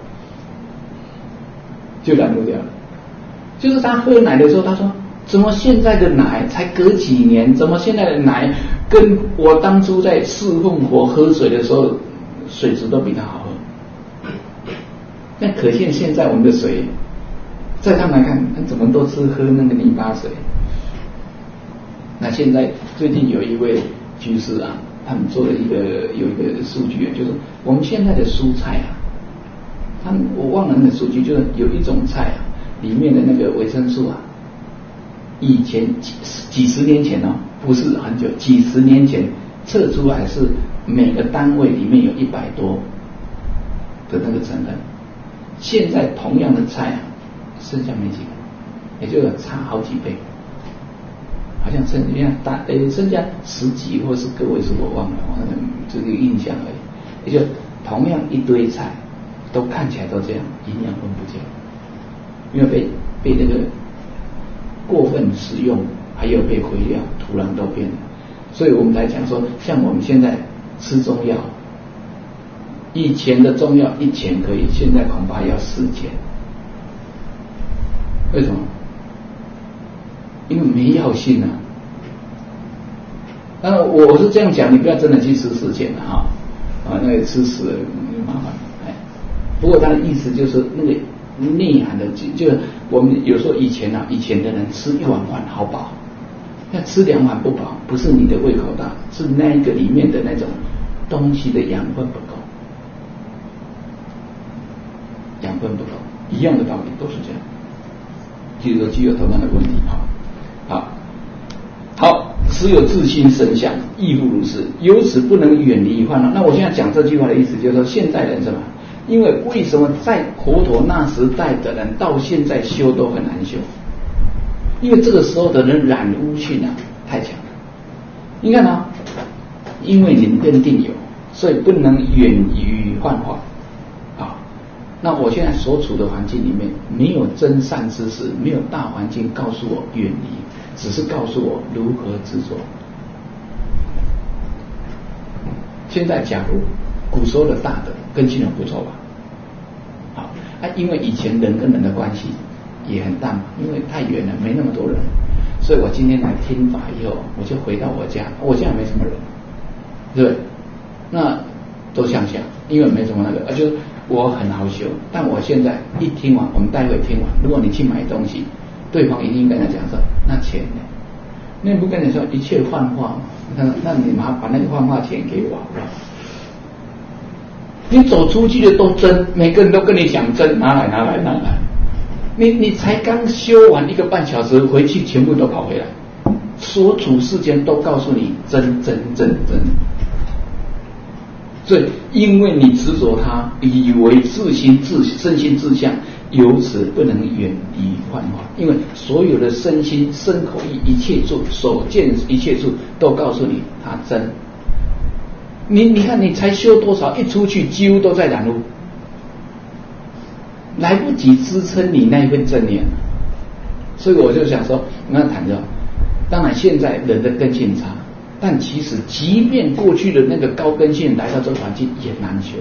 就染污掉了。就是他喝奶的时候，他说：“怎么现在的奶才隔几年？怎么现在的奶跟我当初在侍奉火喝水的时候，水质都比他好喝？”那可见现在我们的水，在他们来看，怎么都是喝那个泥巴水。那现在最近有一位居士啊，他们做了一个有一个数据，就是我们现在的蔬菜啊，他们我忘了那个数据，就是有一种菜啊，里面的那个维生素啊，以前几几十年前哦，不是很久，几十年前测出来是每个单位里面有一百多的那个成分，现在同样的菜啊，剩下没几个，也就是差好几倍。好像剩下大呃剩下十几或是个位数我忘了，我那个这个印象而已。也就同样一堆菜，都看起来都这样，营养分不见，因为被被那个过分食用，还有被肥料、土壤都变了。所以我们来讲说，像我们现在吃中药，以前的中药一钱可以，现在恐怕要四钱。为什么？因为没药性啊。那我是这样讲，你不要真的去吃四钱了哈，啊，那个吃死了麻烦。哎，不过他的意思就是那个内涵的，就就我们有时候以前啊，以前的人吃一碗饭好饱，那吃两碗不饱，不是你的胃口大，是那个里面的那种东西的养分不够，养分不够，一样的道理都是这样。就是说具有同样的问题哈。好，好，实有自心神相，亦复如是，由此不能远离烦恼。那我现在讲这句话的意思就是说，现代人是吧？因为为什么在佛陀那时代的人到现在修都很难修？因为这个时候的人染污性啊太强了。你看啊，因为人跟定有，所以不能远于幻化啊。那我现在所处的环境里面，没有真善知识，没有大环境告诉我远离，只是告诉我如何执着。现在假如古时候的大德根性很不错吧，好，啊，因为以前人跟人的关系也很淡嘛，因为太远了，没那么多人，所以我今天来听法以后，我就回到我家，我家也没什么人，对不对？那都乡下，因为没什么那个，啊，就是我很好修，但我现在一听完，我们待会听完，如果你去买东西，对方一定跟他讲说，那钱呢？那不跟你说一切幻化嘛？那那你麻把那个幻化钱给我好不好？你走出去的都真，每个人都跟你讲真，拿来拿来拿来。你你才刚修完一个半小时，回去全部都跑回来，所处世间都告诉你真真真真。所以，因为你执着它，以为自心自身心自相，由此不能远离幻化。因为所有的身心、身口意一切处所见一切处，都告诉你它真。你你看，你才修多少，一出去几乎都在染污，来不及支撑你那一份正念。所以我就想说，你要谈着，当然现在人的根性差。但其实，即便过去的那个高根性来到这个环境也难修，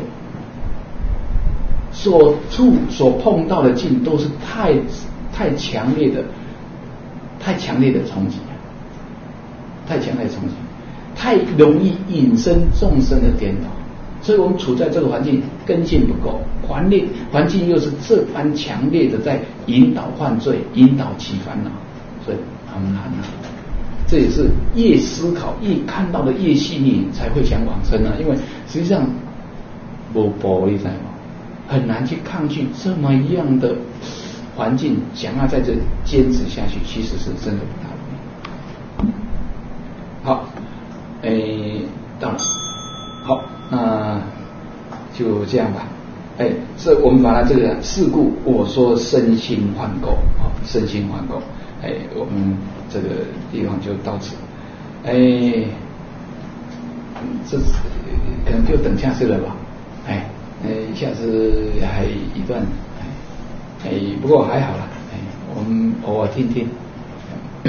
所处所碰到的境都是太太强烈的、太强烈的冲击，太强烈的冲击，太容易引生众生的颠倒。所以我们处在这个环境，根性不够，环境环境又是这般强烈的在引导犯罪、引导起烦恼，所以很难啊。这也是越思考越看到的越细腻，才会想往生啊。因为实际上没玻璃在嘛，很难去抗拒这么样的环境，想要在这坚持下去，其实是真的不大容易。好，诶，到了，好，那就这样吧。哎，这我们把它这个事故，我说身心换垢啊，身心换垢。哎，我们这个地方就到此。哎，这可能就等下次了吧。哎，哎，下次还一段。哎，不过还好啦。哎，我们偶尔听听。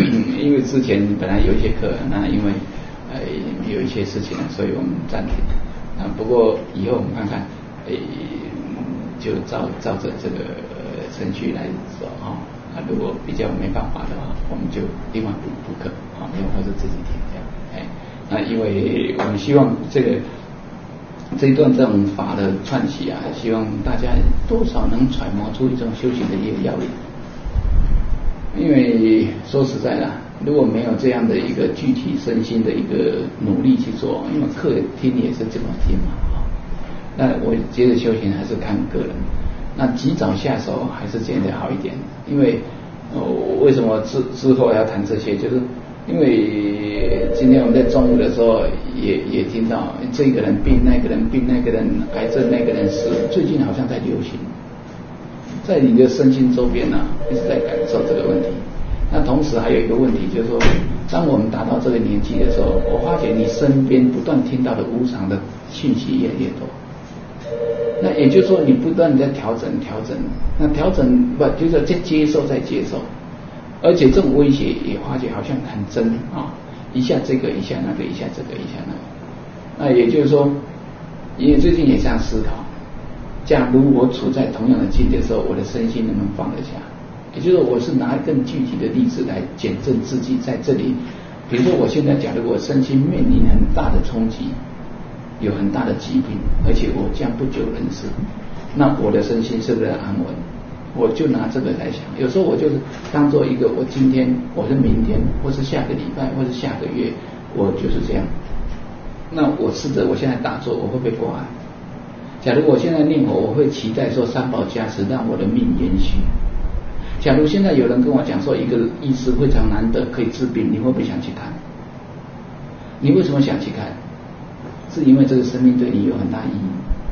因为之前本来有一些课，那因为呃有一些事情，所以我们暂停。啊，不过以后我们看看，诶、就照照着这个、呃、程序来走哈。啊，如果比较没办法的话，我们就另外补补课啊，又或者自己听这样。哎，那因为我们希望这个这一段这种法的串起啊，希望大家多少能揣摩出一种修行的一个要领。因为说实在的，如果没有这样的一个具体身心的一个努力去做，因为课听也是这么听嘛，啊，那我觉得修行还是看个人。那及早下手还是觉得好一点，因为呃为什么之之后要谈这些，就是因为今天我们在中午的时候也也听到这个人病，那个人病，那个人癌症，那个人死，最近好像在流行，在你的身心周边呢、啊、一直在感受这个问题。那同时还有一个问题，就是说当我们达到这个年纪的时候，我发觉你身边不断听到的无常的讯息越来越多。那也就是说，你不断在调整调整，那调整不就是在接受在接受，而且这种威胁也发觉好像很真啊，一下这个一下那个，一下这个一下那个。那也就是说，也最近也这样思考，假如我处在同样的境界的时候，我的身心能不能放得下？也就是说，我是拿更具体的例子来检证自己在这里。比如说，我现在假如我身心面临很大的冲击。有很大的疾病，而且我将不久人世，那我的身心是不是安稳？我就拿这个来想，有时候我就是当做一个，我今天，我是明天，或是下个礼拜，或是下个月，我就是这样。那我试着，我现在打坐，我会不会挂碍？假如我现在念佛，我会期待说三宝加持，让我的命延续。假如现在有人跟我讲说一个医师非常难得可以治病，你会不会想去看？你为什么想去看？是因为这个生命对你有很大意义，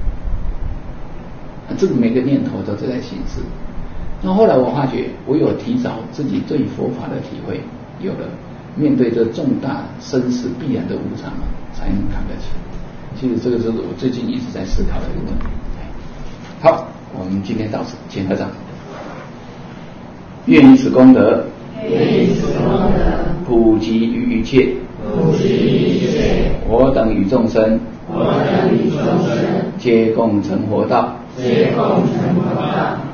啊，这个每个念头都是在行事。那后来我发觉，我有提早自己对佛法的体会，有了面对这重大生死必然的无常，才能扛得起。其实这个是我最近一直在思考的一个问题。好，我们今天到此，请合掌。愿以此功德， 愿以此功德普及于一切。 普及于一切， 我等与众生， 我等与众生， 皆共成佛道， 皆共成佛道。